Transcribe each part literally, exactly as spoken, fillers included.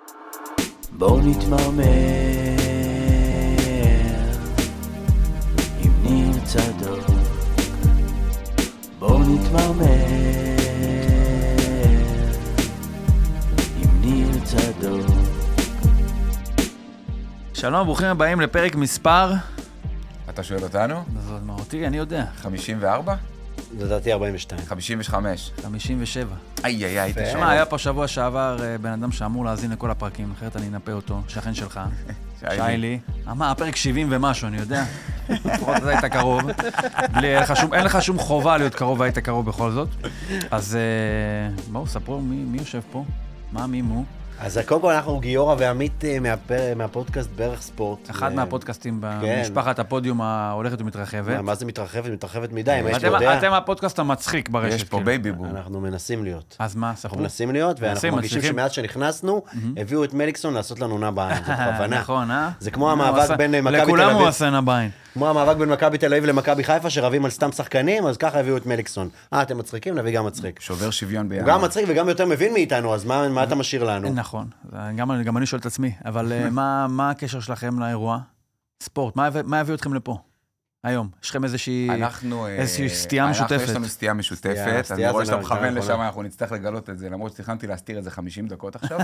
בואו נתמרמר עם ניר צדוק. בואו נתמרמר עם ניר צדוק. שלום, ברוכים הבאים לפרק מספר. אתה שואל אותנו? זאת מהותי, אני יודע. חמישים וארבע? לדעתי ארבעים ושתיים. חמישים וחמש. חמישים ושבע. איי, איי, איי, תשמע, היה פה שבוע שעבר בן אדם שאמור להאזין לכל הפרקים, אחרת אני אנפה אותו, שכן שלך. שיילי. אמר, הפרק שבעים ומשהו, אני יודע. לפחות אתה היית קרוב. אין לך שום חובה להיות קרוב, והיית קרוב בכל זאת. אז בואו, ספרו מי יושב פה, מה, מי מו. אז קודם כל אנחנו גיורא ועמית מהפודקאסט בערך ספורט. אחד מהפודקאסטים במשפחת הפודיום ההולכת ומתרחבת. מה זה מתרחבת? מתרחבת מדי, מה יש לי יודע? אתם הפודקאסט המצחיק ברשת. יש פה בייבי בום. אנחנו מנסים להיות. אז מה, ספרו? אנחנו מנסים להיות, ואנחנו מרגישים שמאז שנכנסנו, הביאו את מליקסון לעשות לנו נע בעין. זאת בכוונה. נכון, אה? זה כמו המאבק בין מכבי תל אביב. לכולם הוא עשה נע בעין. כמו המאבק בין מכבי תל אביב למכבי חיפה, שרבים על סתם שחקנים, אז ככה הביאו את מליקסון. אה, אתם מצחיקים? נביא גם מצחיק. שובר שוויון ביחד. הוא גם מצחיק וגם יותר מבין מאיתנו, אז מה, מה אתה משאיר לנו? נכון. גם, גם אני שואל את עצמי, אבל מה, מה הקשר שלכם לאירוע? ספורט, מה, מה הביא אתכם לפה? היום, יש לכם איזושהי, אנחנו, איזושהי סטייה משותפת. אנחנו, יש לנו סטייה משותפת, אני רואה שאתה מכוון לשם, אנחנו נצטרך לגלות את זה, למרות שתכננתי להסתיר את זה חמישים דקות עכשיו.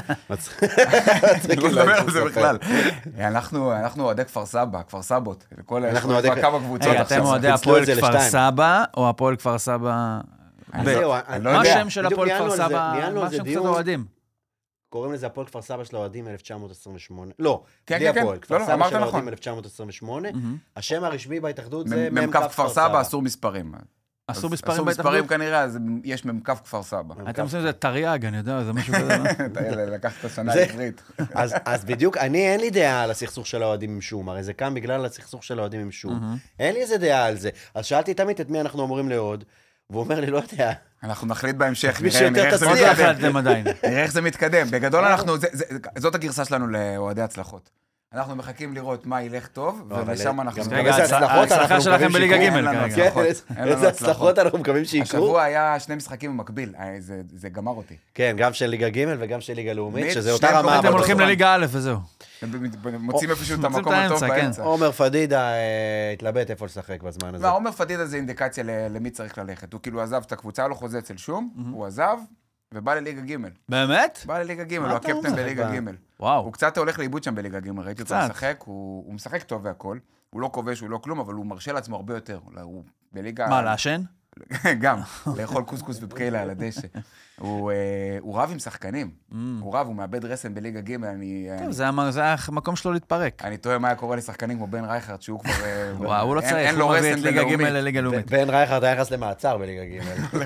אני לא מדבר על זה בכלל. אנחנו אוהדי כפר סבא, כפר סבות, אנחנו אוהדי כמה קבוצות עכשיו. אתם אוהדי הפועל כפר סבא, או הפועל כפר סבא? מה השם של הפועל כפר סבא? מה השם קצת אוהדים? קוראים לזה הפועל כפר סבא של האוהדים אלף תשע מאות עשרים ושמונה. לא, בלי הפועל. כפר סבא של האוהדים אלף תשע מאות עשרים ושמונה. השם הרשמי בהתאחדות זה ממקף כפר סבא, אסור מספרים. אסור מספרים בהתאחדות? אסור מספרים כנראה, יש ממקף כפר סבא. אתם עושים את זה תריאג, אני יודע, זה משהו כזה. לקחת את השנה העברית. אז בדיוק, אני אין לי דעה על הסכסוך של האוהדים עם שום, הרי זה קם בגלל הסכסוך של האוהדים עם שום. אין לי איזה דעה על זה. אז שאלתי תמיד את מי אנחנו אמורים לאהוד, והוא אומר לי, לא יודע. אנחנו נחליט בהמשך, נראה איך זה מתקדם. בגדול אנחנו, זאת הגרסה שלנו לאוהדי הצלחות. אנחנו מחכים לראות מה ילך טוב, ולשם אנחנו... רגע, ההצלחה שלכם בליגה ג' כרגע. איזה הצלחות אנחנו מקווים שיקרו. השבוע היה שני משחקים במקביל, זה גמר אותי. כן, גם של ליגה ג' וגם של ליגה לאומית, שזה אותה רמה. אתם הולכים לליגה א' וזהו. מוצאים איפשהו את המקום הטוב באמצע. עומר פדידה התלבט איפה לשחק בזמן הזה. עומר פדידה זה אינדיקציה למי צריך ללכת. הוא כאילו עזב את הקבוצה, לא חוזה אצל שום, הוא עזב ובא לליגה ג'. באמת? בא לליגה ג', הוא הקפטן בליגה ג'. וואו. הוא קצת הולך לאיבוד שם בליגה ג', ראיתי אותו משחק, הוא משחק טוב והכל. הוא לא כובש, הוא לא כלום, אבל הוא מרשה לעצמו הרבה יותר. הוא בליגה... מה, לעשן? גם, לאכול קוסקוס ובקיילה על הדשא. הוא רב עם שחקנים. הוא רב, הוא מאבד רסם בליגה ג'. זה המקום שלו להתפרק. אני תוהה מה היה קורה לשחקנים כמו בן רייכרד, שהוא כבר... וואו, הוא לא צריך, הוא מביא את ליגה ג' לליגה לאומית. בן רייכרד היה יחס למעצר בליגה ג'.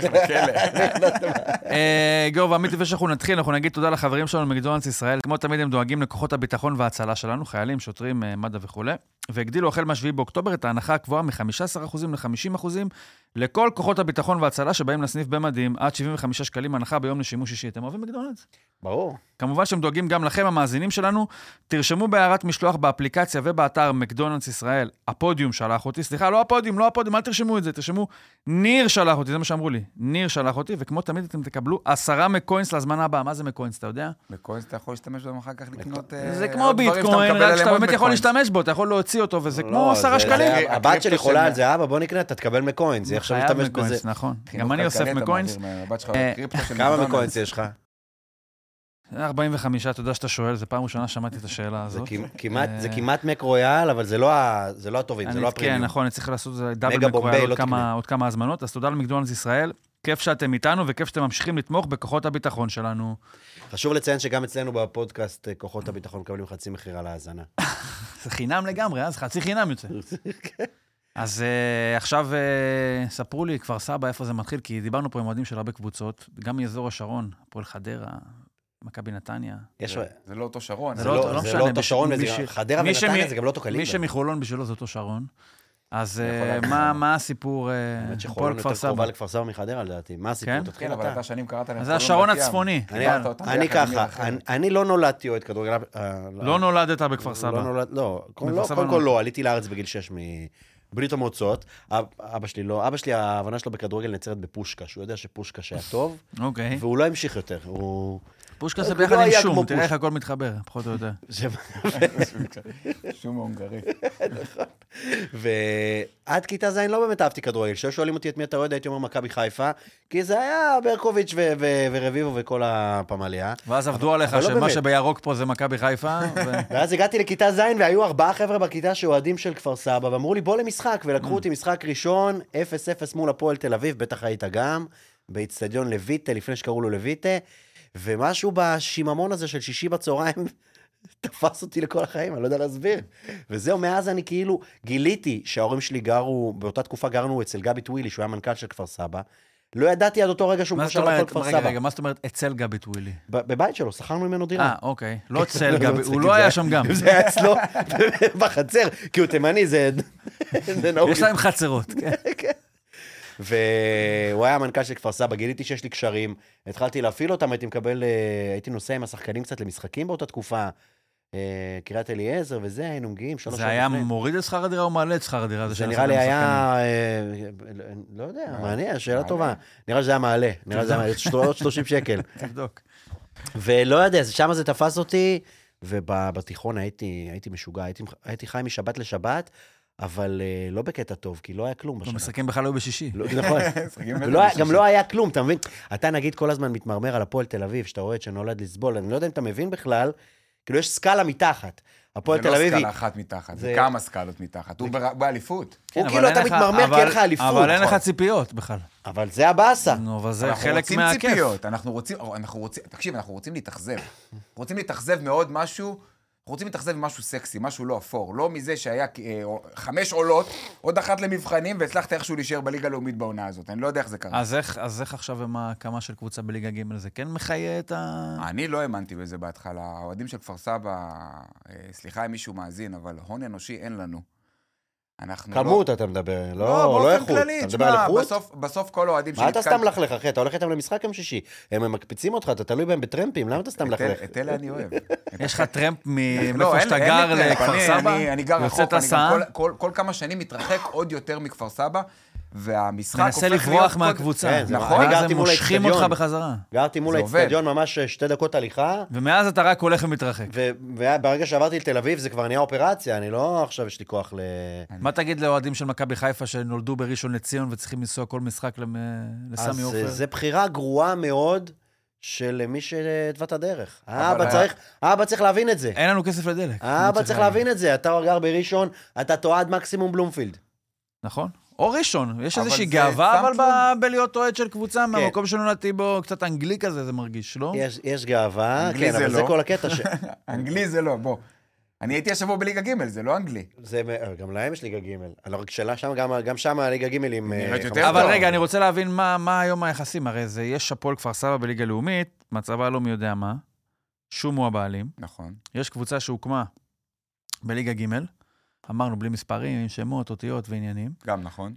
גיורא ועמית, לפני שאנחנו נתחיל, אנחנו נגיד תודה לחברים שלנו מקדונלדס ישראל. כמו תמיד הם דואגים לכוחות הביטחון וההצלה שלנו, חיילים, שוטרים, מד"א וכו'. והגדילו החל מהשביעי באוקטובר את ההנחה הקבועה מ-חמישה עשר אחוז ל-חמישים אחוז לכל כוחות הביטחון וההצלה שבאים לסניף במדים עד שבעים וחמישה שקלים הנחה ביום לשימוש אישי. אתם אוהבים מקדונלדס? ברור. כמובן שהם דואגים גם לכם, המאזינים שלנו. תרשמו בהערת משלוח באפליקציה ובאתר מקדונלדס ישראל. הפודיום שלח אותי. סליחה, לא הפודיום, לא הפודיום, אל תרשמו את זה. תרשמו, ניר שלח אותי, זה מה שאמרו לי. ניר שלח אותי, וכמו תמיד אתם תקבלו עשרה מקוינס להזמנה הבאה. מה זה מקוינס, אתה יודע? מקוינס אתה יכול להשתמש בהם אחר כך לקנות... זה כמו ביטקוין, רק שאתה באמת יכול להשתמש בו, אתה יכול להוציא אותו, וזה כמו עשרה שקלים. הבת שלי חולה על זה, אבא, בוא נקנה, אתה תקבל מקוינס, זה עכשיו להשתמש בזה. נכון. גם אני אוסף מקוינס. כמה מקוינס יש לך? ארבעים וחמש, אתה יודע שאתה שואל, זה פעם ראשונה שמעתי את השאלה הזאת. זה כמעט מק רויאל, אבל זה לא הטובים, זה לא הפרימיום. כן, נכון, אני צריך לעשות דאבל מק רויאל עוד כמה הזמנות, אז תודה למקדונלדס ישראל, כיף שאתם איתנו וכיף שאתם ממשיכים לתמוך בכוחות הביטחון שלנו. חשוב לציין שגם אצלנו בפודקאסט כוחות הביטחון מקבלים חצי מחיר על ההאזנה. זה חינם לגמרי, אז חצי חינם יוצא. אז uh, עכשיו uh, ספרו לי, כפר סבא, איפה זה מתחיל, כי דיברנו פה עם מועדים של הרבה קבוצות, גם מאזור השרון, הפועל חדרה, מכבי נתניה. יש... זה, זה לא אותו שרון. זה, זה, לא, לא, זה לא אותו שרון, וזה, ש... חדרה ונתניה זה גם לא אותו קליבר. מי שמחולון בשבילו זה אותו שרון. אז uh, מה, מה הסיפור, האמת שחולון יותר קרובה לכפר סבא מחדרה, לדעתי. מה הסיפור? כן? כן, אבל אתה שנים קראת להם. זה השרון הצפוני. אני ככה, אני לא נולדתי אוהד כדורגל. לא נולדת בכפר סבא. לא, קודם כל לא, עליתי לארץ בגיל שש מברית המועצות. אבא שלי לא, אבא שלי, ההבנה שלו בכדורגל נצרת בפושקה, שהוא יודע שפושקה שהיה טוב, והוא לא המשיך יותר. פושקה זה ביחד עם שום, תראה איך הכל מתחבר, פחות או יותר. שום הונגרי. ועד כיתה זין לא באמת אהבתי כדורגל. כששואלים אותי את מי אתה אוהד, הייתי אומר מכבי חיפה, כי זה היה ברקוביץ' ורביבו וכל הפמליה. ואז עבדו עליך שמה שבירוק פה זה מכבי חיפה. ואז הגעתי לכיתה זין, והיו ארבעה חבר'ה בכיתה שאוהדים של כפר סבא, ואמרו לי בוא למשחק, ולקחו אותי משחק ראשון, אפס אפס מול הפועל תל אביב, בטח היית גם, באצטדיון לויטה, לפני שקראו לו לויטה, ומשהו בשיממון הזה של שישי בצהריים, תפס אותי לכל החיים, אני לא יודע להסביר. וזהו, מאז אני כאילו גיליתי שההורים שלי גרו, באותה תקופה גרנו אצל גבי טווילי, שהוא היה מנכ"ל של כפר סבא. לא ידעתי עד אותו רגע שהוא קושר לכל כפר סבא. רגע, רגע, מה זאת אומרת אצל גבי טווילי? בבית שלו, שכרנו ממנו דירה. אה, אוקיי. לא אצל גבי, הוא לא היה שם גם. זה היה אצלו בחצר, כי הוא תימני, זה נהוג. יש להם חצרות, כן. והוא היה המנכ"ל של כפר סבא, גיליתי שיש לי קשרים, התחלתי להפעיל אותם, הייתי מקבל, הייתי נוסע עם השחקנים קצת למשחקים באותה תקופה, קריית אליעזר וזה, היינו מגיעים, שלוש זה היה מוריד את שכר הדירה או מעלה את שכר הדירה? זה נראה לי היה, לא יודע, מעניין, שאלה טובה. נראה שזה היה מעלה, נראה שזה היה מעלה, עוד שלושים שקל. תבדוק. ולא יודע, שם זה תפס אותי, ובתיכון הייתי משוגע, הייתי חי משבת לשבת, אבל לא בקטע טוב, כי לא היה כלום בשנה. משחקים בכלל היו בשישי. נכון. גם לא היה כלום, אתה מבין? אתה נגיד כל הזמן מתמרמר על הפועל תל אביב, שאתה רואה שנולד לסבול, אני לא יודע אם אתה מבין בכלל, כאילו יש סקאלה מתחת. הפועל תל אביב... זה לא סקאלה אחת מתחת, זה כמה סקאלות מתחת. הוא באליפות. הוא כאילו אתה מתמרמר כי אין לך אליפות. אבל אין לך ציפיות בכלל. אבל זה הבאסה. נו, אבל זה חלק מהכיף. אנחנו רוצים ציפיות, אנחנו רוצים, תקשיב, אנחנו רוצים להתאכזב. רוצים להתאכזב מאוד משהו, אנחנו רוצים להתאכזב משהו סקסי, משהו לא אפור. לא מזה שהיה חמש עולות, עוד אחת למבחנים, והצלחת איכשהו להישאר בליגה הלאומית בעונה הזאת. אני לא יודע איך זה קרה. אז איך, אז איך עכשיו עם הקמה של קבוצה בליגה ג' זה כן מחיה את ה... אני לא האמנתי בזה בהתחלה. האוהדים של כפר סבא, סליחה אם מישהו מאזין, אבל הון אנושי אין לנו. כמות אתה מדבר, לא איכות. אתה מדבר על איכות? בסוף כל האוהדים מה אתה סתם לחלך, אחי? אתה הולך איתם למשחק יום שישי. הם מקפיצים אותך, אתה תלוי בהם בטרמפים, למה אתה סתם לחלך? את אלה אני אוהב. יש לך טרמפ מאיפה שאתה גר לכפר סבא? אני גר רחוק, כל כמה שנים מתרחק עוד יותר מכפר סבא, והמשחק מנסה לברוח מהקבוצה. נכון, גרתי מול האצטדיון. מושכים אותך בחזרה. גרתי מול האצטדיון ממש שתי דקות הליכה. ומאז אתה רק הולך ומתרחק. וברגע שעברתי לתל אביב זה כבר נהיה אופרציה, אני לא עכשיו יש לי כוח ל... מה תגיד לאוהדים של מכבי חיפה שנולדו בראשון לציון וצריכים לנסוע כל משחק לסמי עופר? אז זה בחירה גרועה מאוד של מי שהתווה את הדרך. האבא צריך, האבא צריך להבין את זה. אין לנו כסף לדלק. האבא צריך להבין את זה. אתה גר בראשון, אתה תועד מקסימום בלומפילד. נכון. או ראשון, יש איזושהי גאווה, אבל בלהיות אוהד של קבוצה, מהמקום שנולדתי בו, קצת אנגלי כזה, זה מרגיש, לא? יש גאווה, כן, אבל זה כל הקטע ש... אנגלי זה לא, בוא. אני הייתי השבוע בליגה ג', זה לא אנגלי. גם להם יש ליגה ג', גם שם ליגה ג' עם... אבל רגע, אני רוצה להבין מה היום היחסים, הרי זה יש הפועל כפר סבא בליגה לאומית, מצבה לא מי יודע מה, שום הוא הבעלים. נכון. יש קבוצה שהוקמה בליגה ג', אמרנו, בלי מספרים, עם שמות, אותיות ועניינים. גם נכון.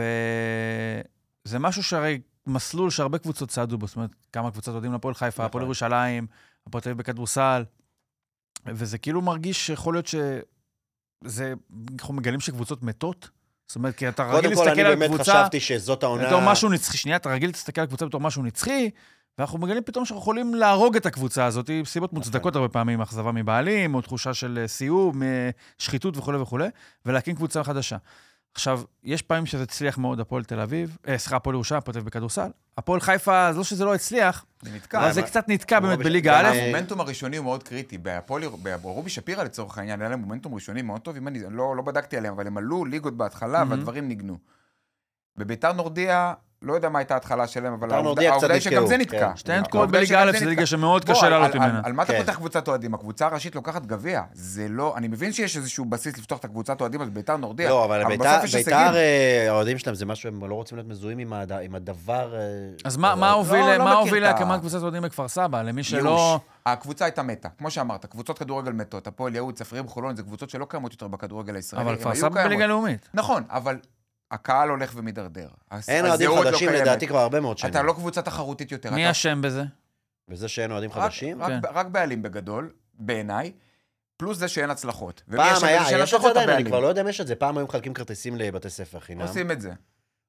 וזה משהו שהרי מסלול שהרבה קבוצות צעדו בו, זאת אומרת, כמה קבוצות יודעים לפועל חיפה, הפועל ירושלים, הפועל תל אביב בכדורסל, וזה כאילו מרגיש שיכול להיות שזה, אנחנו מגלים שקבוצות מתות, זאת אומרת, כי אתה רגיל להסתכל על קבוצה... קודם כל, אני באמת חשבתי שזאת העונה... בתור משהו נצחי, שנייה, אתה רגיל להסתכל על קבוצה בתור משהו נצחי, ואנחנו מגלים פתאום שאנחנו יכולים להרוג את הקבוצה הזאת, סיבות מוצדקות הרבה פעמים, אכזבה מבעלים, או תחושה של סיום, שחיתות וכו' וכו', ולהקים קבוצה חדשה. עכשיו, יש פעמים שזה הצליח מאוד, הפועל תל אביב, אה, סליחה, הפועל ירושלים, הפועל תל אביב בכדורסל. הפועל חיפה, אז לא שזה לא הצליח, זה נתקע. אבל זה קצת נתקע באמת בליגה א'. המומנטום הראשוני הוא מאוד קריטי. ברובי שפירא לצורך העניין, היה להם מומנטום ראשוני מאוד טוב, אם אני לא בדקתי עליהם, אבל הם עלו ליגות בהתחלה, והדברים ניגנו. בביתר נורדיה, לא יודע מה הייתה ההתחלה שלהם, אבל העובדה היא שגם זה נתקע. שתיהן תקועות בליגה א', זה ליגה שמאוד קשה לעלות ממנה. על מה אתה פותח קבוצת אוהדים? הקבוצה הראשית לוקחת גביע. זה לא, אני מבין שיש איזשהו בסיס לפתוח את הקבוצת אוהדים, אז ביתר נורדיה. לא, אבל ביתר, האוהדים שלהם זה משהו, הם לא רוצים להיות מזוהים עם הדבר... אז מה הוביל להקמת קבוצת אוהדים בכפר סבא? למי שלא... הקבוצה הייתה מתה, כמו שאמרת, קבוצות כדורגל מתות, הפועל יהוד, צפרים, חולון, זה קבוצות שלא קיימות יותר בכדורגל הישראלי. אבל כפר סבא בליגה לאומית. נכון, אבל הקהל הולך ומדרדר. אין אוהדים חדשים, לדעתי כבר הרבה מאוד שנים. אתה לא קבוצה תחרותית יותר. מי אשם בזה? וזה שאין אוהדים חדשים? רק בעלים בגדול, בעיניי, פלוס זה שאין הצלחות. פעם היה, יש את זה עדיין, אני כבר לא יודע אם יש את זה, פעם היו מחלקים כרטיסים לבתי ספר חינם. עושים את זה.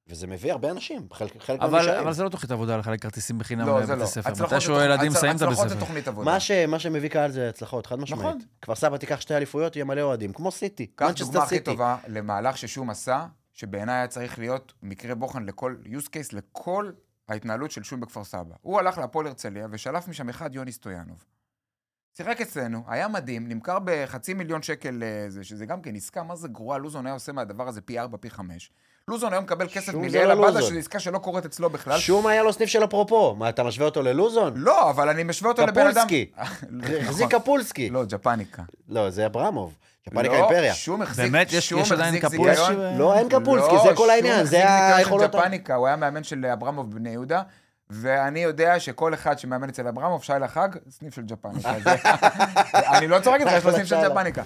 וזה מביא הרבה אנשים, חלק חלק אבל, אבל זה לא תוכנית עבודה לחלק כרטיסים בחינם לא, לבתי לא. ספר. הצלחות מתי שהוא ילדים הצ... מסיים את הבית ספר. תוכנית עבודה. מה, ש... מה שמביא קהל זה הצלחות, חד משמעית. נכון. כפר סבא תיקח שתי אליפויות, יהיה מלא אוהדים, כמו סיטי. כך דוגמה הכי טובה למהלך ששום עשה, שבעיניי היה צריך להיות מקרה בוחן לכל use case, לכל ההתנהלות של שום בכפר סבא. הוא הלך להפועל הרצליה ושלף משם אחד יוני סטויאנוב. שיחק אצלנו, היה מדהים, נמכר בחצי מיליון שקל, שזה גם כן עסקה, מה זה גרוע, לוזון היה עושה מהדבר הזה פי ארבע, פי חמש. לוזון היום מקבל כסף מיליאל הבאדה, שזו עסקה שלא קורית אצלו בכלל. שום היה לו סניף של אפרופו. מה, אתה משווה אותו ללוזון? לא, אבל אני משווה אותו לבן אדם. קפולסקי. החזיק קפולסקי. לא, ג'פניקה. לא, זה אברמוב. ג'פניקה אימפריה. לא, שום החזיק, באמת, יש עדיין קפולסקי? לא, אין קפולסקי, זה כל העניין. זה היכולות. ג'פניקה, הוא היה מאמן של אברמוב בבני יהודה, ואני יודע שכל אחד שמאמן אצל אברמוב, שי לחג, סניף של ג'פניקה. אני לא צוחק איתך, יש לו סניף של ג'פניקה.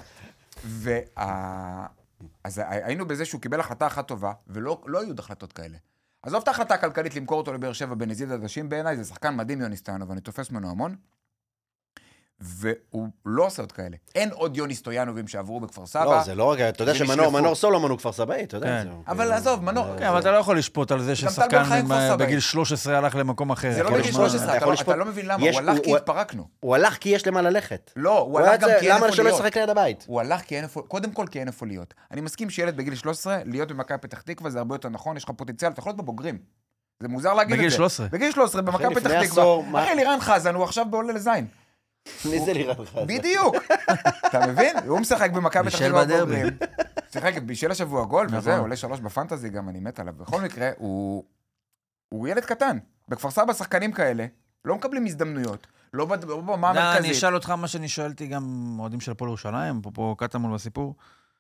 אז היינו בזה שהוא קיבל החלטה אחת טובה, ולא לא היו החלטות כאלה. עזוב את ההחלטה הכלכלית למכור אותו לבאר שבע בנזיד עדשים בעיניי, זה שחקן מדהים יוני סטויאנוב, ואני תופס ממנו המון, והוא לא עושה עוד כאלה. אין עוד יוני סטויאנובים שעברו בכפר סבא. לא, זה לא רק, אתה יודע שמנור, מנור סולומון הוא כפר סבאי, אתה יודע. אבל עזוב, מנור. כן, אבל אתה לא יכול לשפוט על זה ששחקן בגיל שלוש עשרה הלך למקום אחר. זה לא בגיל שלוש עשרה, אתה לא מבין למה, הוא הלך כי התפרקנו. הוא הלך כי יש למה ללכת. לא, הוא הלך גם כי אין איפה להיות. למה שלא ישחק ליד הבית? הוא הלך כי אין איפה, קודם כל כי אין איפה להיות. אני מסכים שילד בגיל שלוש עשרה, להיות במכבי פתח תקווה זה הרבה יותר נכון, יש לך פוטנציאל, אתה יכול להיות בבוגרים. זה מוזר להגיד את זה. בגיל שלוש עשרה. בגיל שלוש עשרה במכבי פתח תקווה. אחי, לירן חזן, הוא עכשיו בעולה לזין. מי זה לירן חזן? בדיוק. אתה מבין? הוא משחק במכבי פתח תקווה בבוגרים. משחק בישל השבוע גול, וזה עולה שלוש בפנטזי, גם אני מת עליו. בכל מקרה, הוא ילד קטן. בכפר סבא שחקנים כאלה, לא מקבלים הזדמנויות. לא במה המרכזית. אני אשאל אותך מה שאני שואלתי גם אוהדים של הפועל ירושלים, פה קטמון בסיפור.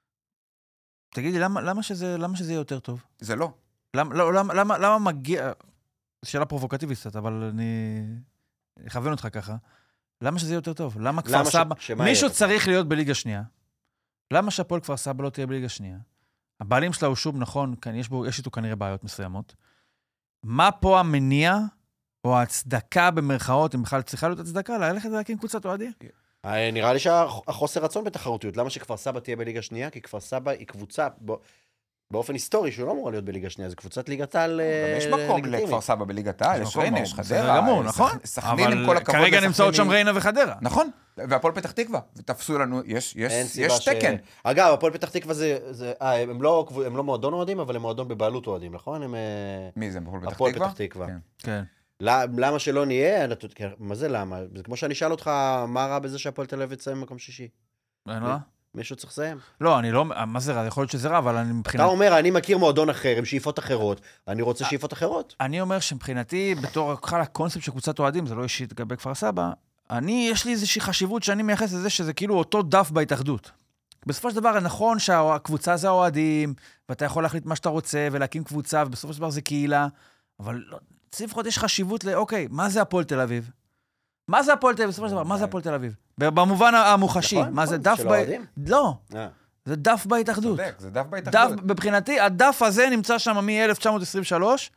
תגידי, למה שזה יהיה יותר טוב? זה לא. למה מגיע... שאלה פרובוקטיבית קצת, אבל אני אכוון אותך ככה. למה שזה יהיה יותר טוב? למה כפר סבא... מישהו צריך להיות בליגה שנייה. למה שהפועל כפר סבא לא תהיה בליגה שנייה? הבעלים שלה הוא שוב נכון, יש איתו כנראה בעיות מסוימות. מה פה המניע, או ההצדקה במרכאות, אם בכלל צריכה להיות הצדקה, ללכת להקים קבוצת אוהדים? נראה לי שהחוסר רצון בתחרותיות. למה שכפר סבא תהיה בליגה שנייה? כי כפר סבא היא קבוצה... באופן היסטורי שהוא לא אמור להיות בליגה שנייה, זו קבוצת ליגת העל לגיטימית. יש מקום לכפר סבא בליגת העל, יש ריינה, יש חדרה, סכנין עם כל הכבוד. כרגע נמצאות שם ריינה וחדרה. נכון, והפועל פתח תקווה, ותפסו לנו, יש תקן. אגב, הפועל פתח תקווה זה, הם לא מועדון אוהדים, אבל הם מועדון בבעלות אוהדים, נכון? מי זה, הפועל פתח תקווה? הפועל פתח תקווה. כן. למה שלא נהיה? מה זה למה? זה כמו שאני אשאל אותך, מה רע בזה שהפועל תל אביב יצא במקום שישי? אין רע? מישהו צריך לסיים. לא, אני לא, מה זה רע? יכול להיות שזה רע, אבל אני מבחינת... אתה אומר, אני מכיר מועדון אחר, עם שאיפות אחרות, אני רוצה שאיפות אחרות. אני אומר שמבחינתי, בתור כל הקונספט של קבוצת אוהדים, זה לא אישית לגבי כפר סבא, אני, יש לי איזושהי חשיבות שאני מייחס לזה שזה כאילו אותו דף בהתאחדות. בסופו של דבר, נכון שהקבוצה זה האוהדים, ואתה יכול להחליט מה שאתה רוצה, ולהקים קבוצה, ובסופו של דבר זה קהילה, אבל לפחות יש חשיבות ל, אוקיי, מה זה הפועל תל אביב? מה זה הפועל תל אביב? בסופו של דבר, מה זה הפועל תל אביב? במובן המוחשי, מה זה דף ב... לא, זה דף בהתאחדות. צודק, זה דף בהתאחדות. מבחינתי, הדף הזה נמצא שם מ-אלף תשע מאות עשרים ושלוש,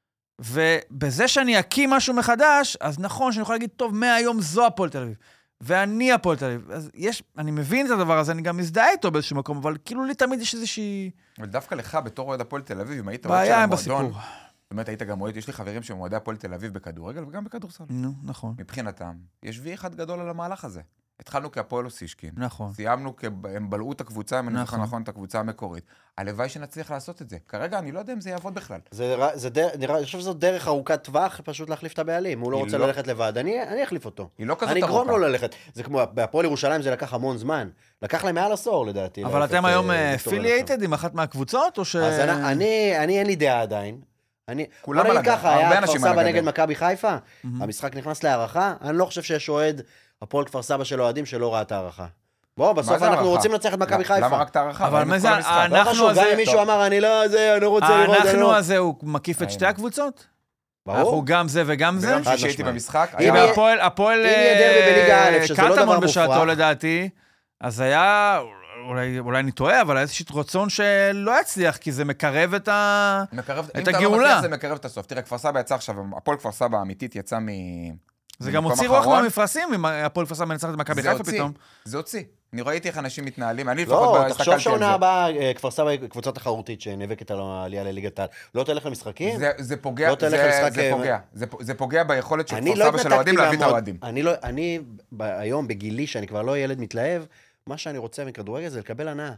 ובזה שאני אקים משהו מחדש, אז נכון שאני יכול להגיד, טוב, מהיום זו הפועל תל אביב, ואני הפועל תל אביב. אז יש, אני מבין את הדבר הזה, אני גם מזדהה איתו באיזשהו מקום, אבל כאילו לי תמיד יש איזושהי... ודווקא לך, בתור אוהד הפועל תל אביב, אם היית רואה של המועדון, זאת אומרת, היית גם אוהד, יש לי חברים שהם אוהדי הפועל תל אביב בכדורגל וגם בכדורסל. נו, נכון. מבחינתם, יש וי אחד גדול על המהלך הזה. התחלנו כהפועל אוסישקין. נכון. סיימנו, הם בלעו את הקבוצה, הם נכון. נכון, נכון, את הקבוצה המקורית. הלוואי שנצליח לעשות את זה. כרגע אני לא יודע אם זה יעבוד בכלל. זה, זה דר, נראה, אני חושב שזו דרך ארוכת טווח, פשוט להחליף את הבעלים. הוא לא רוצה לא... ללכת לבד, אני, אני אחליף אותו. היא לא כזאת אני ארוכה. אגרום לו ללכת. זה כמו, בהפועל ירושלים זה לקח המון זמן. לקח להם מעל עשור, לדעתי. אבל אתם היום affiliated עם אחת מהקבוצות, או ש... אז אני, אני, אני אין לי דעה עדיין. אני, כולם על הגב, היה כפר סבא נגד מכבי חיפה, המשחק נכנס להערכה, אני לא חושב שיש אוהד הפועל כפר סבא של אוהדים שלא ראה את הערכה. בוא, בסוף אנחנו רוצים לנצח את מכבי חיפה. למה רק את הערכה? אבל מה זה, אנחנו הזה... גם אם מישהו אמר, אני לא זה, אני לא רוצה לראות... אנחנו הזה, הוא מקיף את שתי הקבוצות? ברור. אנחנו גם זה וגם זה? ביום שישי הייתי במשחק. הפועל קטמון בשעתו לדעתי, אז היה... אולי, אולי אני טועה, אבל היה איזושהי רצון שלא יצליח, כי זה מקרב את, ה... מקרב, את הגאולה. אם אתה לא מצליח, זה מקרב את הסוף. תראה, כפר סבא יצא עכשיו, הפועל כפר סבא האמיתית יצא מ... זה גם הוציא רוח מהמפרשים, אם הפועל כפר סבא מנצחת את מכבי חיפה פתאום. זה הוציא. אני ראיתי איך אנשים מתנהלים, אני לא, לפחות תחשוב שעונה הבאה, כפר סבא היא קבוצה תחרותית שנאבקת על העלייה לליגת העל. לא תלך למשחקים? זה, זה פוגע, לא תלך זה, למשחק... זה פוגע. זה, זה פוגע ביכולת של כפר כפר סבא של האוהדים להביא את האוהדים. אני, לא, אני היום בגילי, שאני כבר לא ילד מתלהב, מה שאני רוצה מכדורגל זה לקבל הנאה.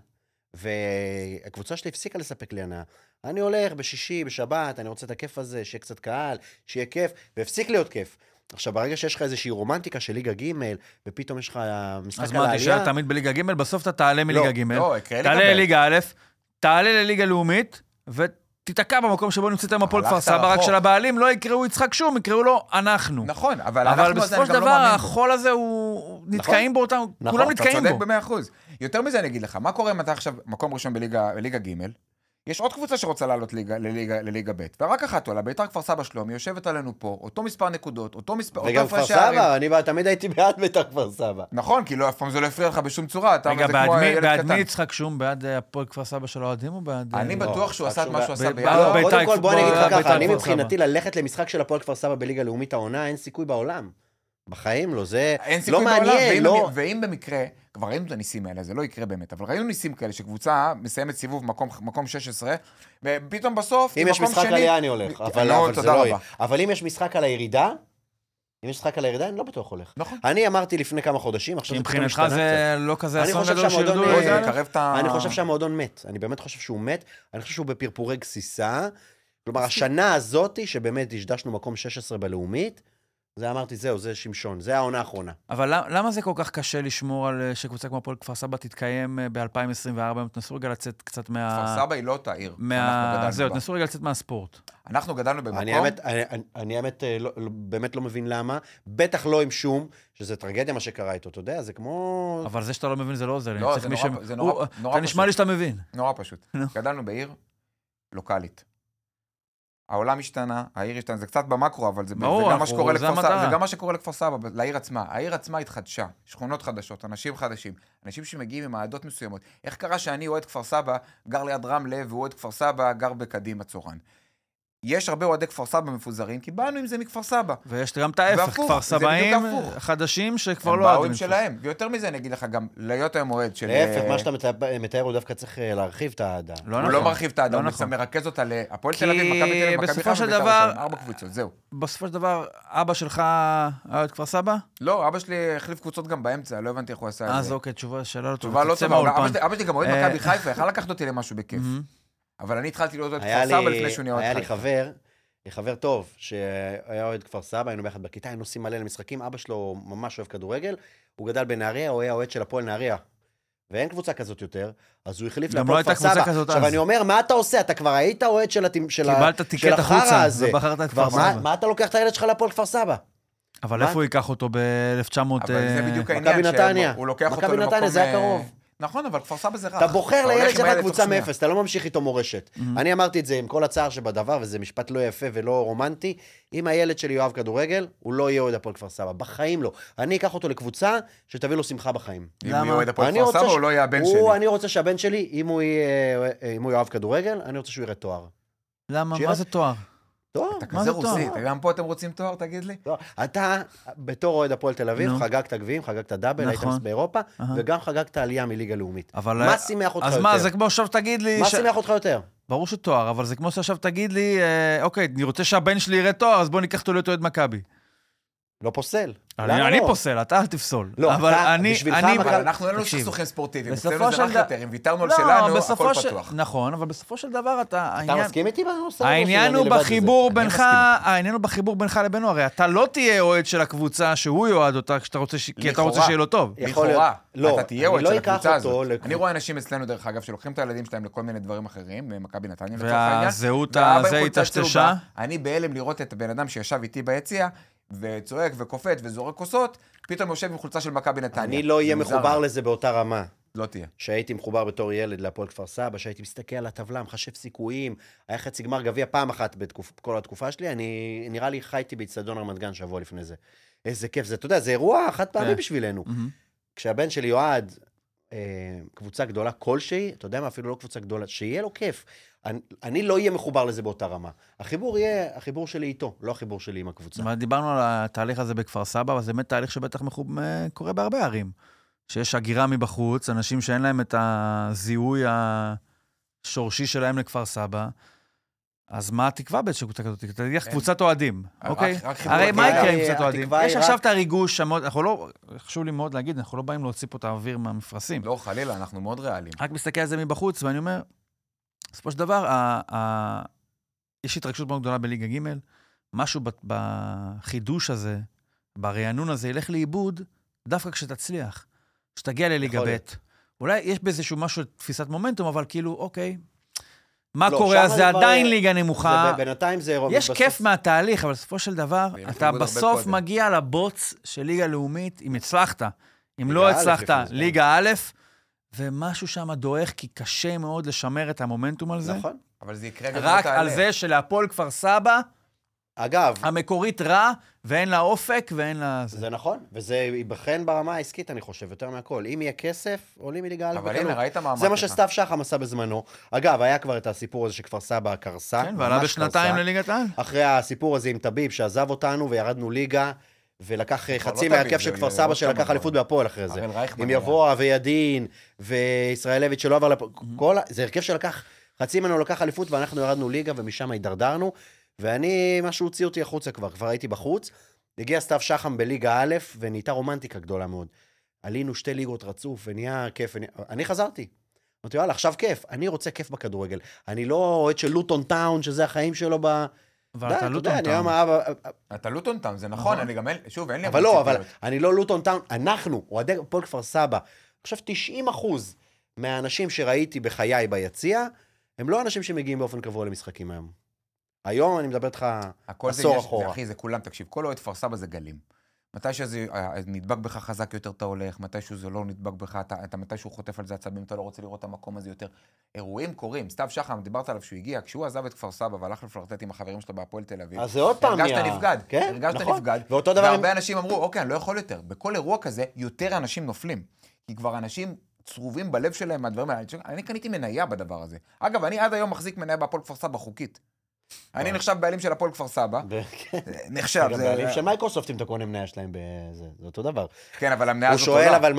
והקבוצה שלי הפסיקה לספק לי הנאה. אני הולך בשישי, בשבת, אני רוצה את הכיף הזה, שיהיה קצת קהל, שיהיה כיף, והפסיק להיות כיף. עכשיו, ברגע שיש לך איזושהי רומנטיקה של ליגה ג' ופתאום יש לך משחק על העלייה... אז מה, תשאל תמיד בליגה ג', בסוף אתה תעלה מליגה ג', לא, תעלה לליגה א', תעלה לליגה לאומית, ותתקע במקום שבו נמצאת עם הפועל כפר סבא, רק שלבעלים לא יקראו יצחק שום, יקראו לו אנחנו. נכון, אבל אבל בסופו של דבר, החול הזה הוא... נתקעים בו אותם, כולם נתקעים בו. אתה צודק במאה אחוז. יותר מזה אני אגיד לך, מה קורה אם אתה עכשיו מקום ראשון בליגה ג', יש עוד קבוצה שרוצה לעלות ליגה, לליגה, לליגה ב', ורק אחת עולה, בית"ר כפר סבא שלומי, יושבת עלינו פה, אותו מספר נקודות, אותו מספר, אותו וגם כפר סבא, אני תמיד הייתי בעד בית"ר כפר סבא. נכון, כי לא, אף פעם זה לא הפריע לך בשום צורה, אתה רגע, בעד מי יצחק שום? בעד הפועל כפר סבא של האוהדים או בעד... אני בטוח שהוא עשה את מה שהוא עשה ביחד. קודם כל, בוא אני אגיד לך ככה, אני מבחינתי ללכת למשחק של הפועל כפר סבא בליגה לאומית העונה, אין סיכוי בעולם. בחיים לא, זה לא מעניין, לא... ואם במקרה, כבר ראינו את הניסים האלה, זה לא יקרה באמת, אבל ראינו ניסים כאלה שקבוצה מסיימת סיבוב מקום שש עשרה, ופתאום בסוף, אם יש משחק עלייה אני הולך, אבל זה לא יהיה. אבל אם יש משחק על הירידה, אם יש משחק על הירידה, אני לא בטוח הולך. אני אמרתי לפני כמה חודשים, עכשיו זה פתאום מבחינתך זה לא כזה אסון גדול שירדו את זה? אני חושב שהמועדון מת, אני באמת חושב שהוא מת, אני חושב שהוא בפרפורי גסיסה, כלומר, השנה הזאת, שבאמת השדשנו מקום שש עשרה בלאומית, זה אמרתי, זהו, זה שמשון, זה העונה האחרונה. אבל למה זה כל כך קשה לשמור על שקבוצה כמו הפועל כפר סבא תתקיים ב-אלפיים עשרים וארבע? תנסו רגע לצאת קצת מה... כפר סבא היא לא אותה עיר. זהו, תנסו רגע לצאת מהספורט. אנחנו גדלנו במקום... אני האמת באמת לא מבין למה, בטח לא עם שום, שזה טרגדיה מה שקרה איתו, אתה יודע, זה כמו... אבל זה שאתה לא מבין זה לא עוזר. לא, זה נורא פשוט. אתה נשמע לי שאתה מבין. נורא פשוט. גדלנו בעיר לוקלית. העולם השתנה, העיר השתנה, זה קצת במקרו, אבל זה, ברור, זה, גם, מה שקורה לכפר סבא, זה גם מה שקורה לכפר סבא, לעיר עצמה. העיר עצמה התחדשה, שכונות חדשות, אנשים חדשים, אנשים שמגיעים עם העדות מסוימות. איך קרה שאני אוהד כפר סבא, גר ליד רמלה, והוא אוהד כפר סבא, גר בקדימה צורן? יש הרבה אוהדי כפר סבא מפוזרים, כי באנו עם זה מכפר סבא. ויש גם את ההפך, כפר סבאים חדשים שכבר לא אוהדים שלהם. ויותר מזה, אני אגיד לך גם, להיות היום אוהד של... להפך, מה שאתה מתאר, הוא דווקא צריך להרחיב את העדה. הוא לא מרחיב את העדה, הוא מרכז אותה להפועל תל אביב, מכבי תל אביב, מכבי חיפה ובית"ר ירושלים, ארבע קבוצות, זהו. בסופו של דבר, אבא שלך אוהד כפר סבא? לא, אבא שלי החליף קבוצות גם באמצע, לא הבנתי איך הוא עשה את זה. אז אוקיי, תשובה שאלה לא טובה. תשובה לא טובה. אבא שלי גם אוהד מכבי חיפה, יכל לקחת אותי למשהו בכיף. אבל אני התחלתי להיות אוהד כפר סבא לפני שהוא נהיה אוהד חיפה. היה לי חבר טוב, שהיה אוהד כפר סבא, היינו ביחד בכיתה, היינו נוסעים מלא למשחקים, אבא שלו ממש אוהב כדורגל, הוא גדל בנהריה, הוא היה אוהד של הפועל נהריה, ואין קבוצה כזאת יותר, אז הוא החליף להפועל כפר סבא. עכשיו אני אומר, מה אתה עושה? אתה כבר היית אוהד של החרא הזה, מה אתה לוקח את הילד שלך להפועל כפר סבא? אבל איפה הוא ייקח אותו ב-אלף תשע מאות... אבל זה בדיוק העניין, שהוא לוקח אותו למקום... מכבי נתניה, זה היה קרוב. נכון, אבל כפר סבא זה רך. אתה בוחר לילד שלך קבוצה מאפס, אתה לא ממשיך איתו מורשת. אני אמרתי את זה עם כל הצער שבדבר, וזה משפט לא יפה ולא רומנטי, אם הילד שלי יאהב כדורגל, הוא לא יהיה אוהד הפועל כפר סבא, בחיים לא. אני אקח אותו לקבוצה שתביא לו שמחה בחיים. אם הוא יאהד הפועל כפר סבא, הוא לא יהיה הבן שלי. אני רוצה שהבן שלי, אם הוא יאהב כדורגל, אני רוצה שהוא יראה תואר. למה? מה זה תואר? אתה כזה רוסי, גם פה אתם רוצים תואר, תגיד לי? אתה, בתור אוהד הפועל תל אביב, חגגת גביעים, חגגת דאבל, היית באירופה, וגם חגגת עלייה מליגה לאומית. מה שימח אותך יותר? אז מה, זה כמו עכשיו תגיד לי... מה שימח אותך יותר? ברור שתואר, אבל זה כמו שעכשיו תגיד לי, אוקיי, אני רוצה שהבן שלי יראה תואר, אז בוא ניקח אותו להיות אוהד מכבי. לא פוסל. אני פוסל, אתה אל תפסול. לא, אתה, בשבילך... אנחנו אין לנו סכסוכים ספורטיביים, אצלנו זה רק יותר, אם ויתרנו על שלנו, הכל פתוח. נכון, אבל בסופו של דבר אתה... אתה מסכים איתי בנושא? העניין הוא בחיבור בינך, העניין הוא בחיבור בינך לבינו, הרי אתה לא תהיה אוהד של הקבוצה שהוא יאוהד אותה, כי אתה רוצה שיהיה לו טוב. לכאורה, אתה תהיה אוהד של הקבוצה הזאת. אני רואה אנשים אצלנו, דרך אגב, שלוקחים את הילדים שלהם לכל מיני דברים אחרים, מכבי נתניה לצורך העניין. והזהות הזה התשתשה. אני בהלם לראות את הבן אדם שישב איתי ביציע, וצועק וקופט וזורק כוסות, פתאום יושב עם חולצה של מכבי נתניה. אני לא אהיה מחובר לזה באותה רמה. לא תהיה. שהייתי מחובר בתור ילד להפועל כפר סבא, שהייתי מסתכל על הטבלה, מחשב סיכויים, היה חצי גמר גביע פעם אחת בכל התקופה שלי, אני נראה לי חייתי באצטדיון רמת גן שבוע לפני זה. איזה כיף זה, אתה יודע, זה אירוע חד פעמי בשבילנו. כשהבן שלי יועד, קבוצה גדולה כלשהי, אתה יודע מה, אפילו לא קבוצה גדולה, שיהיה לו כיף. אני, אני לא אהיה מחובר לזה באותה רמה. החיבור יהיה, החיבור שלי איתו, לא החיבור שלי עם הקבוצה. דיברנו על התהליך הזה בכפר סבא, אבל זה באמת תהליך שבטח מחוב, קורה בהרבה ערים. שיש הגירה מבחוץ, אנשים שאין להם את הזיהוי השורשי שלהם לכפר סבא, אז מה התקווה באיזושהי קבוצה כזאת? אתה תגיד קבוצת אוהדים, אוקיי? הרי מה יקרה עם קבוצת אוהדים? יש עכשיו את הריגוש, אנחנו לא, חשוב לי מאוד להגיד, אנחנו לא באים להוציא פה את האוויר מהמפרשים. לא, חלילה, אנחנו מאוד ריאליים. רק מסתכל על זה מבחוץ, ואני אומר, בסופו של דבר, יש התרגשות מאוד גדולה בליגה ג', משהו בחידוש הזה, ברענון הזה, ילך לאיבוד, דווקא כשתצליח, כשתגיע לליגה ב'. אולי יש באיזשהו משהו תפיסת מומנטום, אבל כאילו, אוקיי, מה קורה? זה עדיין ליגה נמוכה. בינתיים זה... יש כיף מהתהליך, אבל בסופו של דבר, אתה בסוף מגיע לבוץ של ליגה לאומית, אם הצלחת. אם לא הצלחת, ליגה א', ומשהו שם דואך, כי קשה מאוד לשמר את המומנטום על זה. נכון. אבל זה יקרה גם רק על זה שלהפועל כפר סבא, אגב, המקורית רע, ואין לה אופק, ואין לה... זה נכון, וזה ייבחן ברמה העסקית, אני חושב, יותר מהכל. אם יהיה כסף, עולים מליגה א' אבל הנה, ראית מה... זה מה שסתיו שחם עשה בזמנו. אגב, היה כבר את הסיפור הזה שכפר סבא קרסה. כן, ועלה בשנתיים לליגת העל. אחרי הסיפור הזה עם טביב, שעזב אותנו וירדנו ליגה, ולקח חצי מהכיף של כפר סבא שלקח אליפות בהפועל אחרי זה. אם יבוא אבי ידין וישראלביץ' שלא עבר לפה, זה הרכב שלקח, חצי ממנו לקח אליפות ואנחנו ירדנו ליגה ומשם הידרדרנו, ואני, משהו הוציא אותי החוצה כבר, כבר הייתי בחוץ, הגיע סתיו שחם בליגה א' ונהייתה רומנטיקה גדולה מאוד. עלינו שתי ליגות רצוף ונהיה כיף, אני חזרתי. אמרתי, יאללה, עכשיו כיף, אני רוצה כיף בכדורגל. אני לא אוהד של לוטון טאון, שזה החיים שלו ב... אבל אתה לוטון טאון. אתה לוטון טאון, זה נכון, אני גם, שוב, אין לי... אבל לא, אבל אני לא לוטון טאון, אנחנו, אוהדי הפועל כפר סבא, עכשיו תשעים אחוז מהאנשים שראיתי בחיי ביציע, הם לא אנשים שמגיעים באופן קבוע למשחקים היום. היום אני מדבר איתך עשור אחורה. אחי, זה כולם, תקשיב, כל אוהד כפר סבא זה גלים. מתי שזה נדבק בך חזק יותר אתה הולך, מתי שזה לא נדבק בך, אתה מתי שהוא חוטף על זה עצבים, אתה לא רוצה לראות את המקום הזה יותר. אירועים קורים, סתיו שחם, דיברת עליו שהוא הגיע, כשהוא עזב את כפר סבא והלך לפלרטט עם החברים שלו בהפועל תל אביב. אז זה עוד פעם הרגשת נפגד, הרגשת נפגד. והרבה אנשים אמרו, אוקיי, אני לא יכול יותר. בכל אירוע כזה, יותר אנשים נופלים. כי כבר אנשים צרובים בלב שלהם מהדברים האלה. אני קניתי מניה בדבר הזה. אגב, אני עד היום מחזיק מניה בהפועל כפר סבא חוקית. אני נחשב בעלים של הפועל כפר סבא. נחשב. גם בעלים של מייקרוסופט אם אתה קונה מניה שלהם, זה אותו דבר. כן, אבל המניה הזאת הוא שואל, אבל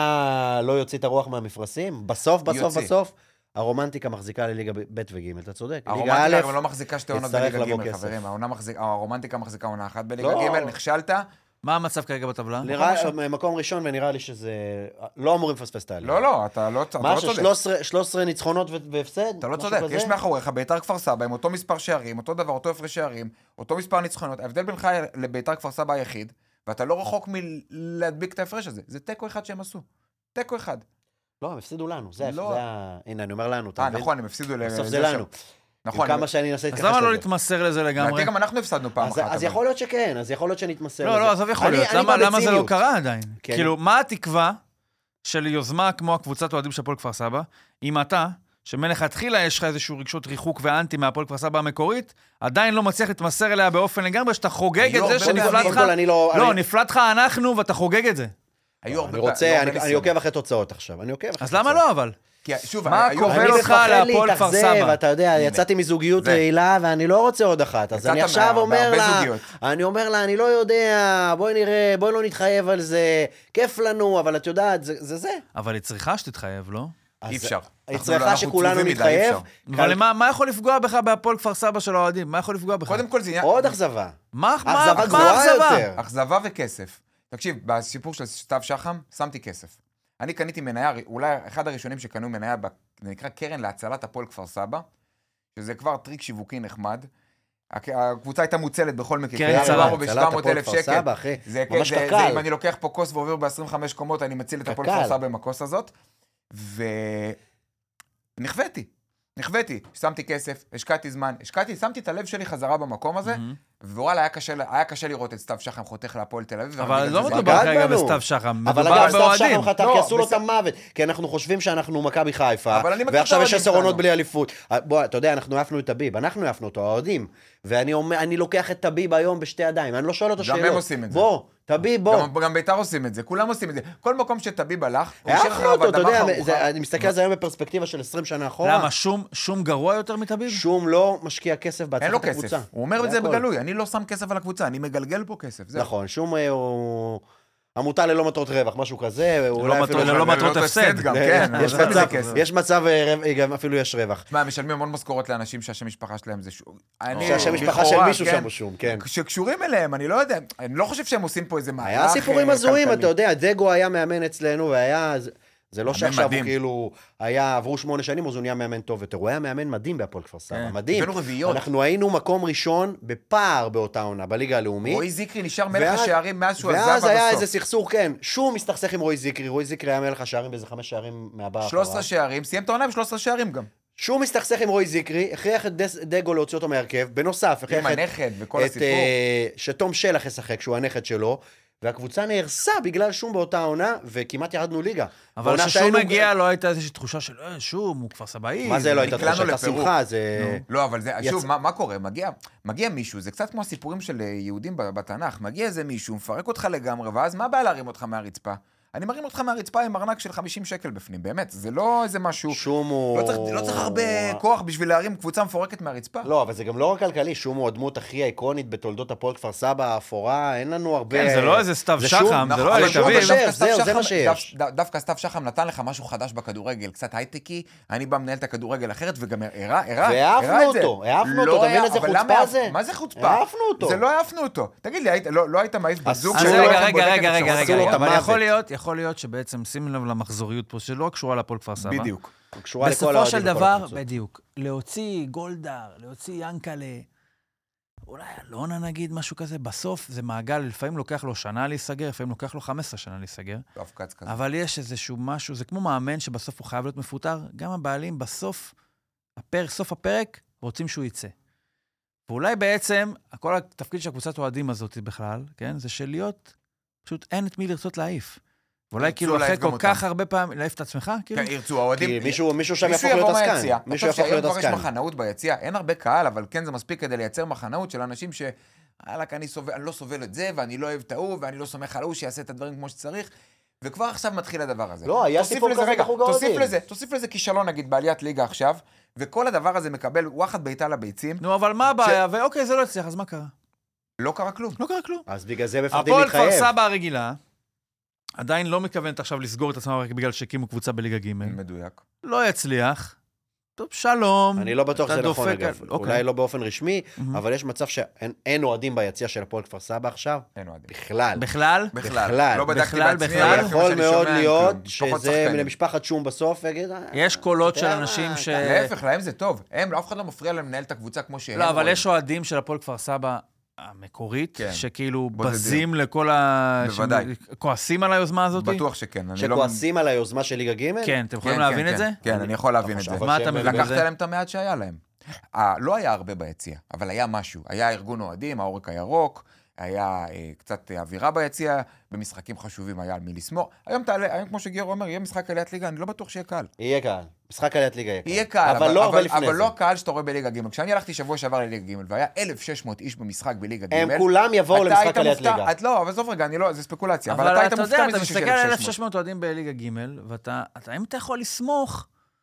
מה לא יוציא את הרוח מהמפרסים? בסוף, בסוף, בסוף, הרומנטיקה מחזיקה לליגה ב' וג', אתה צודק. הרומנטיקה אבל לא מחזיקה שתי עונות בליגה ג', חברים. הרומנטיקה מחזיקה עונה אחת בליגה ג', נכשלת. מה המצב כרגע בטבלה? מקום ראשון, ונראה לי שזה... לא אמורים לפספס את העלייה. לא, לא, אתה לא צודק. מה, שלוש עשרה ניצחונות והפסד? אתה לא צודק, יש מאחוריך ביתר כפר סבא, עם אותו מספר שערים, אותו דבר, אותו הפרש שערים, אותו מספר ניצחונות. ההבדל בינך לביתר כפר סבא היחיד, ואתה לא רחוק מלהדביק את ההפרש הזה. זה טקו אחד שהם עשו. טקו אחד. לא, הם הפסידו לנו. זה, הנה, אני אומר לנו. אה, נכון, הם הפסידו ל... בסוף זה לנו. נכון. כמה שאני אנסה להתכחש לזה. אז למה לא להתמסר לזה לגמרי? גם אנחנו הפסדנו פעם אחת. אז יכול להיות שכן, אז יכול להיות שנתמסר לזה. לא, לא, עזוב יכול להיות. למה זה לא קרה עדיין? כאילו, מה התקווה של יוזמה כמו הקבוצת אוהדים של הפועל כפר סבא, אם אתה, שמלכתחילה יש לך איזשהו רגשות ריחוק ואנטי מהפועל כפר סבא המקורית, עדיין לא מצליח להתמסר אליה באופן לגמרי, שאתה חוגג את זה שנפלט לך, לא, נפלט לך אנחנו ואתה חוגג את זה. אני רוצה, אני עוקב אחרי תוצאות עכשיו, אני עוקב אחרי אז למה לא אבל? מה קובל אותך להפועל כפר סבא? אתה יודע, יצאתי מזוגיות רעילה ואני לא רוצה עוד אחת, אז אני עכשיו אומר לה, אני אומר לה, אני לא יודע, בואי נראה, בואי לא נתחייב על זה, כיף לנו, אבל את יודעת, זה זה. אבל היא צריכה שתתחייב, לא? אי אפשר. היא צריכה שכולנו נתחייב. אבל מה יכול לפגוע בך בהפועל כפר סבא של האוהדים? מה יכול לפגוע בך? קודם כל זה... עוד אכזבה. מה אכזבה גבוהה יותר? אכזבה וכסף. תקשיב, בסיפור של סתיו שחם, שמתי כסף. אני קניתי מניה, אולי אחד הראשונים שקנו מניה, זה נקרא קרן להצלת הפועל כפר סבא, שזה כבר טריק שיווקי נחמד. הקבוצה הייתה מוצלת בכל מקרה. קרן הצלת, ב-שבע מאות אלף שקל. סבא, אחי. זה, ממש זה, זה, אם אני לוקח פה כוס ועובר ב-עשרים וחמש קומות, אני מציל את הפועל כפר סבא עם הכוס הזאת. ונכוויתי. נכוויתי, שמתי כסף, השקעתי זמן, השקעתי, שמתי את הלב שלי חזרה במקום הזה, ווואלה, היה קשה, היה קשה לראות את סתיו שחם חותך להפועל תל אביב. אבל לא מדובר כרגע בסתיו שחם, אבל אגב, סתיו שחם חתך, כי עשו לו את המוות, כי אנחנו חושבים שאנחנו מכבי חיפה, ועכשיו יש עשר עונות בלי אליפות. בוא, אתה יודע, אנחנו העפנו את טביב, אנחנו העפנו אותו, האוהדים, ואני לוקח את טביב היום בשתי ידיים, אני לא שואל אותו שאלות. גם הם עושים את זה. בוא, טביב, בוא. גם ביתר עושים את זה, כולם עושים את זה. כל מקום שטביב הלך, העפנו אותו, אתה יודע, אני מסתכל על זה היום בפרספקטיבה של עשרים שנה אחורה. למה, שום גרוע יותר מטביב? שום לא משקיע כסף בהצלחת הקבוצה. הוא אומר את זה בגלוי, אני לא שם כסף על הקבוצה, אני מגלגל פה כסף. נכון, שום הוא עמותה ללא מטרות רווח, משהו כזה, ללא מטרות הפסד. יש מצב, גם אפילו יש רווח. מה, משלמים המון משכורות לאנשים שהשם משפחה שלהם זה שום. שהשם משפחה של מישהו שם הוא שום, כן. שקשורים אליהם, אני לא יודע, אני לא חושב שהם עושים פה איזה מהלך היה סיפורים הזויים, אתה יודע, דגו היה מאמן אצלנו, והיה... זה לא שעכשיו הוא כאילו, היה, עברו שמונה שנים, אז הוא נהיה מאמן טוב יותר. הוא היה מאמן מדהים בהפועל כפר סבא, מדהים. אנחנו היינו מקום ראשון בפער באותה עונה, בליגה הלאומית. רועי זיקרי נשאר מלך השערים מאז שהוא עזב עד הסוף. ואז היה איזה סכסוך, כן, שום מסתכסך עם רועי זיקרי. רועי זיקרי היה מלך השערים באיזה חמש שערים מהבא אחריו. שלוש עשרה שערים, סיים את העונה ב-שלוש עשרה שערים גם. שום מסתכסך עם רועי זיקרי, הכריח את דגו להוציא אותו מהרכב, בנוסף, הכריח עם הנכד וכל הסיפור. שתום שלח ישחק, שהוא הנכד שלו. והקבוצה נהרסה בגלל שום באותה עונה, וכמעט ירדנו ליגה. אבל כששום מגיע, לא הייתה איזושהי תחושה של, אה, שום, הוא כבר סבאי. מה זה לא הייתה תחושה? הייתה שמחה, זה... לא, אבל זה, שוב, מה קורה? מגיע מישהו, זה קצת כמו הסיפורים של יהודים בתנ"ך, מגיע איזה מישהו, מפרק אותך לגמרי, ואז מה בא להרים אותך מהרצפה? אני מרים אותך מהרצפה עם ארנק של חמישים שקל בפנים, באמת, זה לא איזה משהו... שום הוא... לא צריך, לא צריך הרבה כוח בשביל להרים קבוצה מפורקת מהרצפה. לא, אבל זה גם לא רק כלכלי, שום הוא הדמות הכי איקונית בתולדות הפועל כפר סבא, האפורה, אין לנו הרבה... כן, זה לא איזה סתיו שחם, זה לא אלי תביב. זהו, זה מה שיש. דווקא סתיו שחם נתן לך משהו חדש בכדורגל, קצת הייטקי, אני בא מנהל את הכדורגל אחרת, וגם הראה, הראה, הראה את זה. והעפנו אותו, העפנו אותו, תבין איזה חוצפה זה? מה זה חוצפה? העפנו אותו. זה לא העפנו אותו. תגיד לי, לא היית מעיף בזוג רגע, רגע, רגע, רגע, רגע, אבל יכול להיות, יכול להיות שבעצם שימו לב למחזוריות פה, שלא קשורה לפועל כפר סבא. בדיוק. בסופו של דבר, בדיוק, להוציא גולדהר, להוציא ינקלה, אולי אלונה נגיד משהו כזה, בסוף זה מעגל, לפעמים לוקח לו שנה להיסגר, לפעמים לוקח לו חמש עשרה שנה להיסגר. אבל יש איזשהו משהו, זה כמו מאמן שבסוף הוא חייב להיות מפוטר, גם הבעלים בסוף, הפרק, סוף הפרק, רוצים שהוא יצא. ואולי בעצם, כל התפקיד של הקבוצת אוהדים הזאת בכלל, כן, זה של להיות, פשוט אין את מי לרצות להעיף. ואולי כאילו אחרי כל כך הרבה פעמים, להעיף את עצמך, כאילו? כן, ירצו, האוהדים... מישהו שם יהפוך להיות עסקן. מישהו יהפוך להיות עסקן. יש מחנאות ביציאה, אין הרבה קהל, אבל כן זה מספיק כדי לייצר מחנאות של אנשים ש... הלק, אני לא סובל את זה, ואני לא אוהב את ההוא, ואני לא סומך על ההוא שיעשה את הדברים כמו שצריך, וכבר עכשיו מתחיל הדבר הזה. לא, היה סיפור כזה בחוג האוהדים. תוסיף לזה, תוסיף לזה כישלון, נגיד, בעליית ליגה עכשיו, וכל הדבר הזה מקבל וואחד ביתה לביצים. נו, אבל מה הבעיה? ואוקיי, זה לא הצליח, אז מה קרה? לא קרה כלום. לא קרה כלום. אז בגלל זה מפחדים להתחייב. הפועל כפר סבא הרגילה, עדיין לא מכוונת עכשיו לסגור את עצמם רק בגלל שהקימו קבוצה בליגה ג'. מדויק. לא יצליח. טוב, שלום. אני לא בטוח שזה נכון, אגב. אולי לא באופן רשמי, אבל יש מצב שאין אוהדים ביציע של הפועל כפר סבא עכשיו. אין אוהדים. בכלל. בכלל? בכלל. לא בדקתי בעצמי. יכול מאוד להיות שזה למשפחת שום בסוף. יש קולות של אנשים ש... להפך, להם זה טוב. הם, אף אחד לא מפריע להם לנהל את הקבוצה כמו שהם. לא, אבל יש אוהדים של הפועל כפר סבא המקורית, שכאילו בזים לכל ה... בוודאי. כועסים על היוזמה הזאת? בטוח שכן. שכועסים על היוזמה של ליגה ג'? כן, אתם יכולים להבין את זה? כן, אני יכול להבין את זה. מה אתה מבין בזה? לקחת להם את המעט שהיה להם. לא היה הרבה ביציע, אבל היה משהו. היה ארגון אוהדים, העורק הירוק, היה קצת אווירה ביציע, במשחקים חשובים היה על מי לסמור. היום תעלה, היום כמו שגיר אומר, יהיה משחק עליית ליגה, אני לא בטוח שיהיה קהל. יהיה קהל. משחק עליית ליגה יהיה קהל. יהיה קהל, אבל, לא, אבל, אבל לא קהל שאתה רואה בליגה ג'. כשאני הלכתי שבוע שעבר לליגה ג' והיה אלף ושש מאות איש במשחק בליגה ג'. הם כולם יבואו למשחק עליית ליגה. את לא, אבל זוב רגע, אני לא, זה ספקולציה. אבל אתה, אתה יודע, אתה מסתכל על אלף ושש מאות אוהדים בליגה ג' ואתה, אתה, אם אתה יכול לסמוך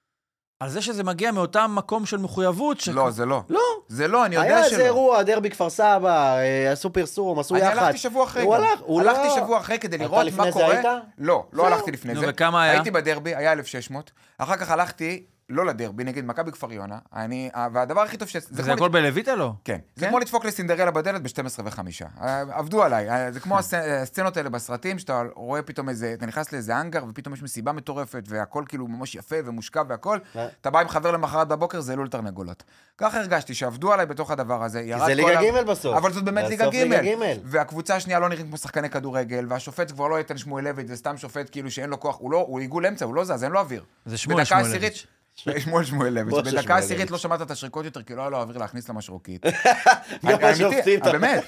על זה שזה מגיע מאותם מקום של מחויבות ש... לא, זה לא. לא. זה לא, אני יודע שלא. היה איזה אירוע, דרבי כפר סבא, עשו פרסום, עשו יחד. אני הלכתי שבוע אחרי. הוא הלך, הוא לא... הלכתי שבוע אחרי כדי לראות מה קורה. אתה לפני זה היית? לא, לא הלכתי לפני זה. נו, וכמה היה? הייתי בדרבי, היה אלף ושש מאות. אחר כך הלכתי, לא לדרבי, נגיד מכבי כפר יונה. אני, והדבר הכי טוב ש... זה הכל בלויטה לא? כן. זה כמו לדפוק לסינדרלה בדלת ב-שתים עשרה וחמש. עבדו עליי. זה כמו הסצנות האלה בסרטים, שאתה רואה פתאום איזה, אתה נכנס לאיזה אנגר, ופתאום יש מסיבה מטורפת, והכל כאילו ממש יפה ומושקע והכל. אתה בא עם חבר למחרת בבוקר, זה אלול תרנגולות. ככה הרגשתי שעבדו עליי בתוך הדבר הזה. כי זה ליגה ג' בסוף. אבל זאת באמת ליגה ג'. והקבוצה השנייה לא נראית כמו שחקני כדורגל, והשופט כבר לא ייתן שמואל לויט, זה סתם שופט כאילו שאין לו כוח, הוא לא, הוא עיגול אמצע, הוא לא זז, אין לו אוויר. זה שמואל שמואלביץ'. שמואל שמואלביץ'. בדקה עשירית לא שמעת את השריקות יותר, כי לא היה לו אוויר להכניס למשרוקית. גם השופטים. באמת.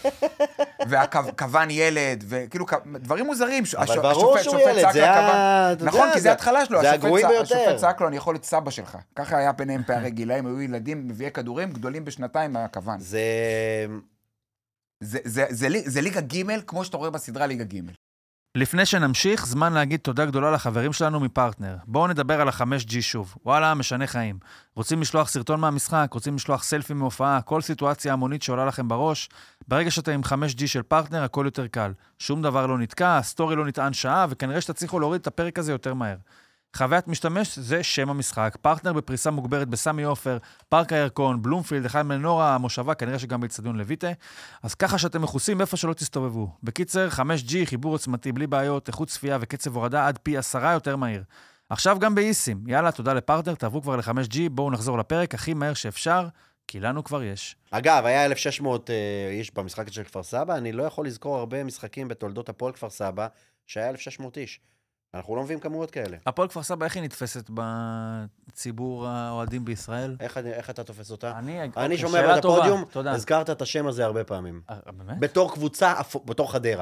והכוון ילד, וכאילו דברים מוזרים. אבל ברור שהוא ילד, זה ה... נכון, כי זה התחלה שלו. זה הגרועי ביותר. השופט צעק לו, אני יכול להיות סבא שלך. ככה היה ביניהם פערי גילאים, היו ילדים מביאי כדורים גדולים בשנתיים מהכוון. זה... זה ליגה ג' כמו שאתה רואה בסדרה ליגה ג'. לפני שנמשיך, זמן להגיד תודה גדולה לחברים שלנו מפרטנר. בואו נדבר על ה-חמש ג'י שוב. וואלה, משנה חיים. רוצים לשלוח סרטון מהמשחק, רוצים לשלוח סלפי מהופעה, כל סיטואציה המונית שעולה לכם בראש. ברגע שאתם עם חמש ג'י של פרטנר, הכל יותר קל. שום דבר לא נתקע, הסטורי לא נטען שעה, וכנראה שתצליחו להוריד את הפרק הזה יותר מהר. חוויית משתמש זה שם המשחק. פרטנר בפריסה מוגברת בסמי אופר, פארק הירקון, בלומפילד, אחד מנורה, המושבה, כנראה שגם באצטדיון לויטה. אז ככה שאתם מכוסים איפה שלא תסתובבו. בקיצר, חמש ג'י, חיבור עוצמתי בלי בעיות, איכות צפייה וקצב הורדה עד פי עשרה יותר מהיר. עכשיו גם באיסים. יאללה, תודה לפרטנר, תעברו כבר ל-חמש ג'י, בואו נחזור לפרק הכי מהר שאפשר, כי לנו כבר יש. אגב, היה אלף ושש מאות איש במשחק של כפר סבא, אני לא יכול לזכור הרבה משחקים בתולדות הפועל כפר סבא, שהיה אלף ושש מאות איש. אנחנו לא מביאים כמויות כאלה. הפועל כפר סבא, איך היא נתפסת בציבור האוהדים בישראל? איך, איך אתה תופס אותה? אני, אני שומע את הפודיום, הזכרת את השם הזה הרבה פעמים. באמת? בתור קבוצה, בתור חדרה.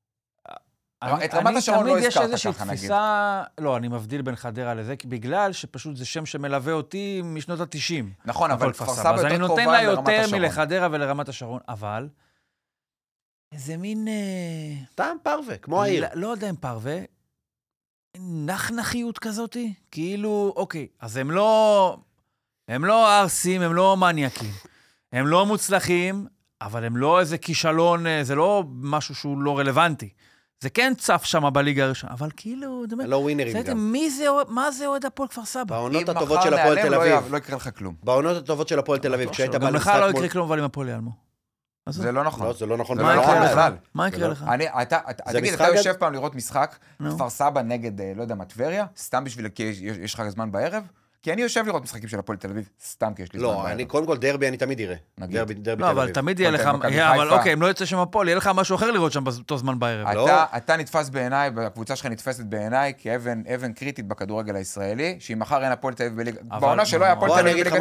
את רמת השרון לא הזכרת ככה, נגיד. לא, אני מבדיל בין חדרה לזה, בגלל שפשוט זה שם שמלווה אותי משנות ה-תשעים. נכון, אבל כפר סבא יותר קרובה לרמת השרון. אז אני נותן לה יותר מלחדרה ולרמת השרון, אבל איזה מין... טעם פרווה, כמו העיר. לא יודע אם פרווה, נחנחיות כזאת, כאילו, אוקיי, אז הם לא, הם לא ארסים, הם לא מניאקים, הם לא מוצלחים, אבל הם לא איזה כישלון, זה לא משהו שהוא לא רלוונטי. זה כן צף שם בליגה הראשונה, אבל כאילו, לא ווינרים גם. מי זה, מה זה אוהד הפועל כפר סבא? בעונות הטובות של הפועל תל אביב. לא יקרה לך כלום. בעונות הטובות של הפועל תל אביב, כשהיית בא למשחק... גם לך לא יקרה כלום, אבל עם הפועל יעלמו. זה לא נכון. לא, זה לא נכון. מה יקרה לך? מה יקרה לך? תגיד, אתה יושב פעם לראות משחק, כפר סבא נגד, לא יודע, טבריה, סתם בשביל, כי יש לך זמן בערב? כי אני יושב לראות משחקים של הפועל תל אביב, סתם כי יש לי זמן בערב. לא, אני קודם כל דרבי אני תמיד אראה. דרבי תל אביב. לא, אבל תמיד יהיה לך, אבל אוקיי, אם לא יוצא שם הפועל, יהיה לך משהו אחר לראות שם באותו זמן בערב. אתה נתפס בעיניי, הקבוצה שלך נתפסת בעיניי, כאבן קריטית בכדורגל הישראלי, שאם מחר אין הפועל תל אביב בליגה, בעונה שלא היה הפועל תל אביב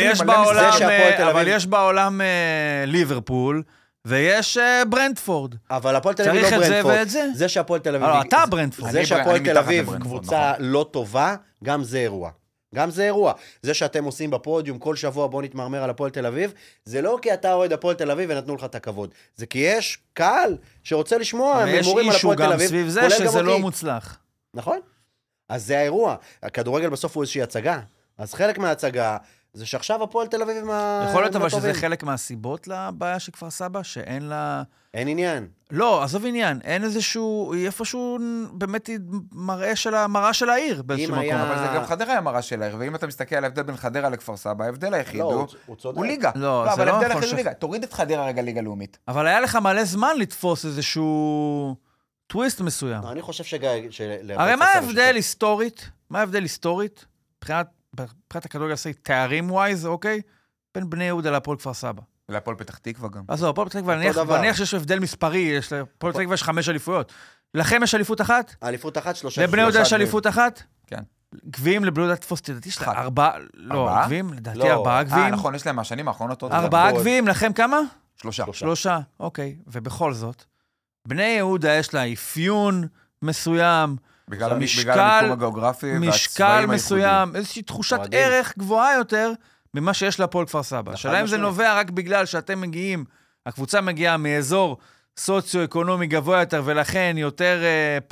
בליגה, אבל יש בעולם ליברפול, ויש ברנטפורד. אבל הפועל תל אביב לא ברנטפורד. זה שהפועל תל אביב... לא, אתה ברנטפורד. זה שהפועל תל אביב קבוצה לא טובה, גם זה אירוע. גם זה אירוע. זה שאתם עושים בפודיום כל שבוע בוא נתמרמר על הפועל תל אביב, זה לא כי אתה אוהד הפועל תל אביב ונתנו לך את הכבוד. זה כי יש קהל שרוצה לשמוע ממורים על הפועל תל אביב. ויש אישו גם סביב זה שזה לא מוצלח. נכון? אז זה האירוע. הכדורגל בסוף הוא איזושהי הצגה. אז חלק מההצגה זה שעכשיו הפועל תל אביב עם הטובים. יכול להיות אבל שזה חלק מהסיבות לבעיה של כפר סבא, שאין לה... אין עניין. לא, עזוב עניין. אין איזשהו, איפשהו באמת מראה של המראה של העיר באיזשהו מקום. אבל זה גם חדרה המראה של העיר, ואם אתה מסתכל על ההבדל בין חדרה לכפר סבא, ההבדל היחיד הוא ליגה. לא, אבל ההבדל היחיד הוא ליגה. תוריד את חדרה רגע ליגה לאומית. אבל היה לך מלא זמן לתפוס איזשהו טוויסט מסוים. אני חושב ש... הרי מה ההבדל היסטורית? מה ההבדל היסטורית? מבחינת מבחינת הכדורגל עשי תארים ווייז, אוקיי? בין בני יהודה להפועל כפר סבא. להפועל פתח תקווה גם. אז לא, הפועל פתח תקווה, נניח שיש הבדל מספרי, להפועל פתח תקווה יש חמש אליפויות. לכם יש אליפות אחת? אליפות אחת, שלושה. לבני יהודה יש אליפות אחת? כן. גביעים לבני יהודה תפוס, תדעתי יש לה ארבעה, לא, גביעים, לדעתי ארבעה גביעים. אה, נכון, יש להם מהשנים האחרונות עוד. ארבעה גביעים, לכם כמה? שלושה. שלושה, אוקיי. ובכל זאת, בני יהודה יש לה אפיון מסוים, בגלל המיקום הגיאוגרפי משקל מסוים, איזושהי תחושת ערך גבוהה יותר ממה שיש להפועל כפר סבא. השאלה אם זה נובע רק בגלל שאתם מגיעים, הקבוצה מגיעה מאזור סוציו-אקונומי גבוה יותר, ולכן יותר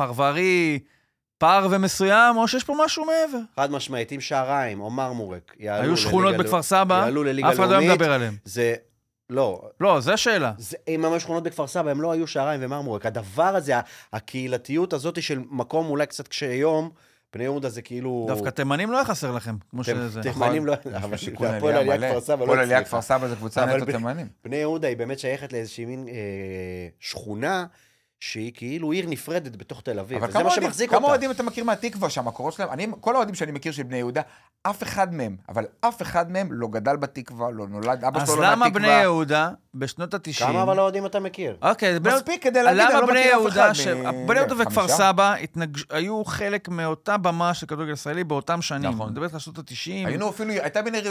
פרברי, פר ומסוים, או שיש פה משהו מעבר. חד משמעית, עם שעריים או מרמורק, היו שכונות בכפר סבא, אף אחד לא מדבר עליהם. זה... לא. לא, זה השאלה. אם ממש שכונות בכפר סבא, הם לא היו שעריים ומרמורק. הדבר הזה, הקהילתיות הזאת של מקום אולי קצת קשה יום, בני יהודה זה כאילו... דווקא תימנים לא יחסר לכם, כמו שזה. תימנים לא... הפועל עלייה כפר סבא לא הפועל עלייה כפר סבא זה קבוצה נטו תימנים. בני יהודה היא באמת שייכת לאיזושהי מין שכונה, שהיא כאילו עיר נפרדת בתוך תל אביב, וזה מה שמחזיק אותה. כמה אוהדים אתה מכיר מהתקווה שהמקורות שלהם, אני, כל האוהדים שאני מכיר של בני יהודה, אף אחד מהם, אבל אף אחד מהם לא גדל בתקווה, לא נולד, אבא שלו לא מהתקווה. אז למה בני יהודה בשנות ה-תשעים? כמה אבל האוהדים אתה מכיר? אוקיי, מספיק כדי להגיד, אני לא מכיר אף אחד. בני יהודה וכפר סבא היו חלק מאותה במה של כדורגל ישראלי באותם שנים. אני מדבר על שנות ה-תשעים. היינו אפילו, הייתה בני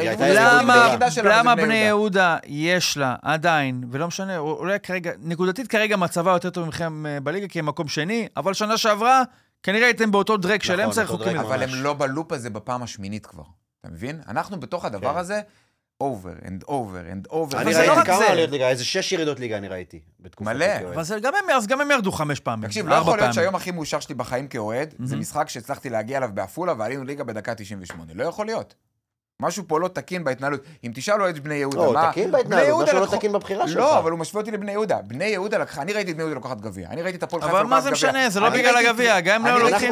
למה בני יהודה יש לה עדיין, ולא משנה, אולי כרגע, נקודתית כרגע מצבה יותר טוב מכם בליגה, כי הם מקום שני, אבל שנה שעברה, כנראה הייתם באותו דרק שלהם, צריך חוקים. אבל הם לא בלופ הזה בפעם השמינית כבר. אתה מבין? אנחנו בתוך הדבר הזה, over and over and over. אני ראיתי כמה עליות ליגה, איזה שש ירידות ליגה אני ראיתי. מלא. אז גם הם ירדו חמש פעמים. תקשיב, לא יכול להיות שהיום הכי מאושר שלי בחיים כאוהד, זה משחק שהצלחתי להגיע אליו באפולה, ועלינו ליגה בדקה תשעים ושמונה. לא יכול להיות. משהו פה לא תקין בהתנהלות. אם תשאלו את בני יהודה, מה... לא, תקין בהתנהלות, משהו לא תקין בבחירה שלך. לא, אבל הוא משווה אותי לבני יהודה. בני יהודה לקחה, אני ראיתי את בני יהודה לקחת גביע. אני ראיתי את הפועל חיפה אבל מה זה משנה? זה לא בגלל הגביע. גם אם לא לוקחים...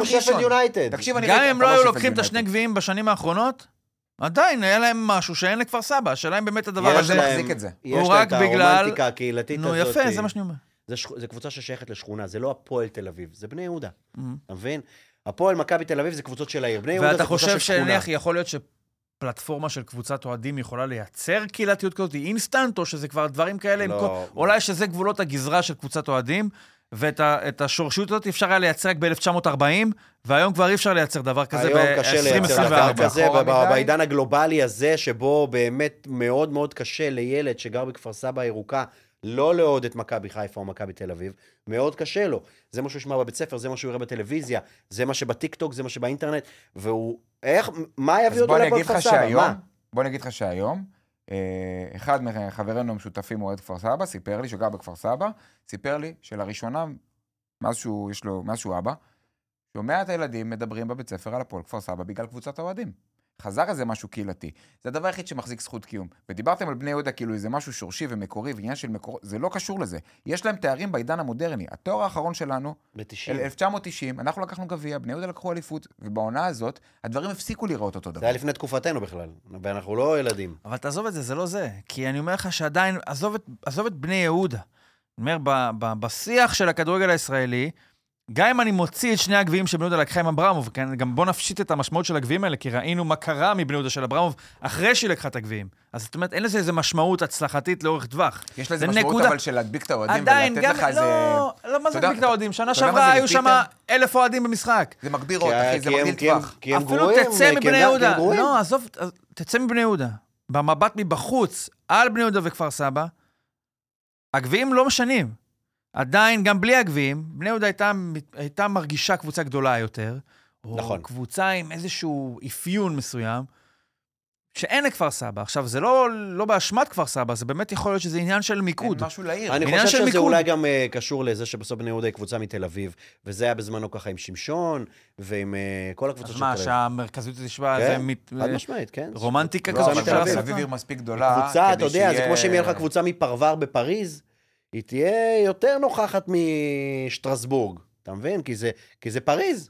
גם אם לא היו לוקחים את השני גביעים בשנים האחרונות, עדיין היה להם משהו שאין לכפר סבא. השאלה אם באמת הדבר הזה מחזיק את זה. יש להם את הרומנטיקה הקהילתית הזאת. נו, יפה, זה מה שאני אומר. זה קבוצה ששייכת לשכונה, זה לא הפועל תל אביב, זה בני יהודה. אתה מבין? הפועל מכבי תל אביב זה קבוצות של העיר. בני יהודה זה קבוצה של שכונה. ואתה חושב שנניח יכול להיות שפלטפורמה של קבוצת אוהדים יכולה לייצר קהילתיות כזאת, אינסטנט, או שזה כבר דברים כאלה, לא, אולי שזה גבולות הגזרה של קבוצת אוהדים, ואת השורשיות הזאת אפשר היה לייצר רק ב-אלף תשע מאות ארבעים, והיום כבר אי אפשר לייצר דבר כזה ב-עשרים עשרים וארבע. בעידן הגלובלי הזה, שבו באמת מאוד מאוד קשה לילד שגר בכפר סבא הירוקה, לא לעוד את מכבי חיפה או מכבי תל אביב, מאוד קשה לו. זה מה שהוא ישמע בבית ספר, זה מה שהוא יראה בטלוויזיה, זה מה שבטיקטוק, זה מה שבאינטרנט, והוא, איך, מה יביא אותו לכל כפר סבא? בוא נגיד לך שהיום, אחד מחברינו המשותפים אוהד כפר סבא, סיפר לי, שגר בכפר סבא, סיפר לי שלראשונה, מאז שהוא, יש לו, מאז שהוא אבא, שומע את הילדים מדברים בבית ספר על הפועל כפר סבא בגלל קבוצת האוהדים. חזר איזה משהו קהילתי. זה הדבר היחיד שמחזיק זכות קיום. ודיברתם על בני יהודה כאילו איזה משהו שורשי ומקורי, ועניין של מקור... זה לא קשור לזה. יש להם תארים בעידן המודרני. התואר האחרון שלנו, אלף תשע מאות תשעים, אנחנו לקחנו גביע, בני יהודה לקחו אליפות, ובעונה הזאת, הדברים הפסיקו לראות אותו דבר. זה היה לפני תקופתנו בכלל, ואנחנו לא ילדים. אבל תעזוב את זה, זה לא זה. כי אני אומר לך שעדיין, עזוב את, עזוב את בני יהודה. אני אומר, ב, ב, בשיח של הכדורגל הישראלי, גם אם אני מוציא את שני הגביעים של בני יהודה לקחה עם אברמוב, גם בוא נפשיט את המשמעות של הגביעים האלה, כי ראינו מה קרה מבני יהודה של אברמוב, אחרי שהיא לקחה את הגביעים. אז זאת אומרת, אין לזה איזה משמעות הצלחתית לאורך טווח. יש לזה משמעות נקודה... אבל של להדביק את האוהדים עדיין, ולתת גם, לך לא, איזה... לא, מה זה להדביק את האוהדים? שנה שעברה היו שם אלף אוהדים במשחק. זה מגביר עוד, אחי, זה מגדיל טווח. אפילו תצא מבני יהודה. לא, עזוב, תצא מבני יהודה. במבט מבחוץ, על בני יהודה וכפר סבא, הגביעים לא משנים. עדיין, גם בלי הגביעים, בני יהודה הייתה, הייתה מרגישה קבוצה גדולה יותר, או נכון. קבוצה עם איזשהו אפיון מסוים, שאין לכפר סבא. עכשיו, זה לא, לא באשמת כפר סבא, זה באמת יכול להיות שזה עניין של מיקוד. אין משהו לעיר. אני חושב שזה מיקוד. אולי גם uh, קשור לזה שבסוף בני יהודה היא קבוצה מתל אביב, וזה היה בזמנו ככה עם שמשון, ועם uh, כל הקבוצות של תל אביב. אז מה, שהמרכזיות תשווה, כן, זה מת... חד משמעית, כן. רומנטיקה לא, כזאת. אבל תל אביב היא מספיק גדולה. קבוצה, אתה יודע, זה כמו שאם יהיה לך קבוצה מפרבר בפריז, היא תהיה יותר נוכחת משטרסבורג, אתה מבין? כי זה, כי זה פריז.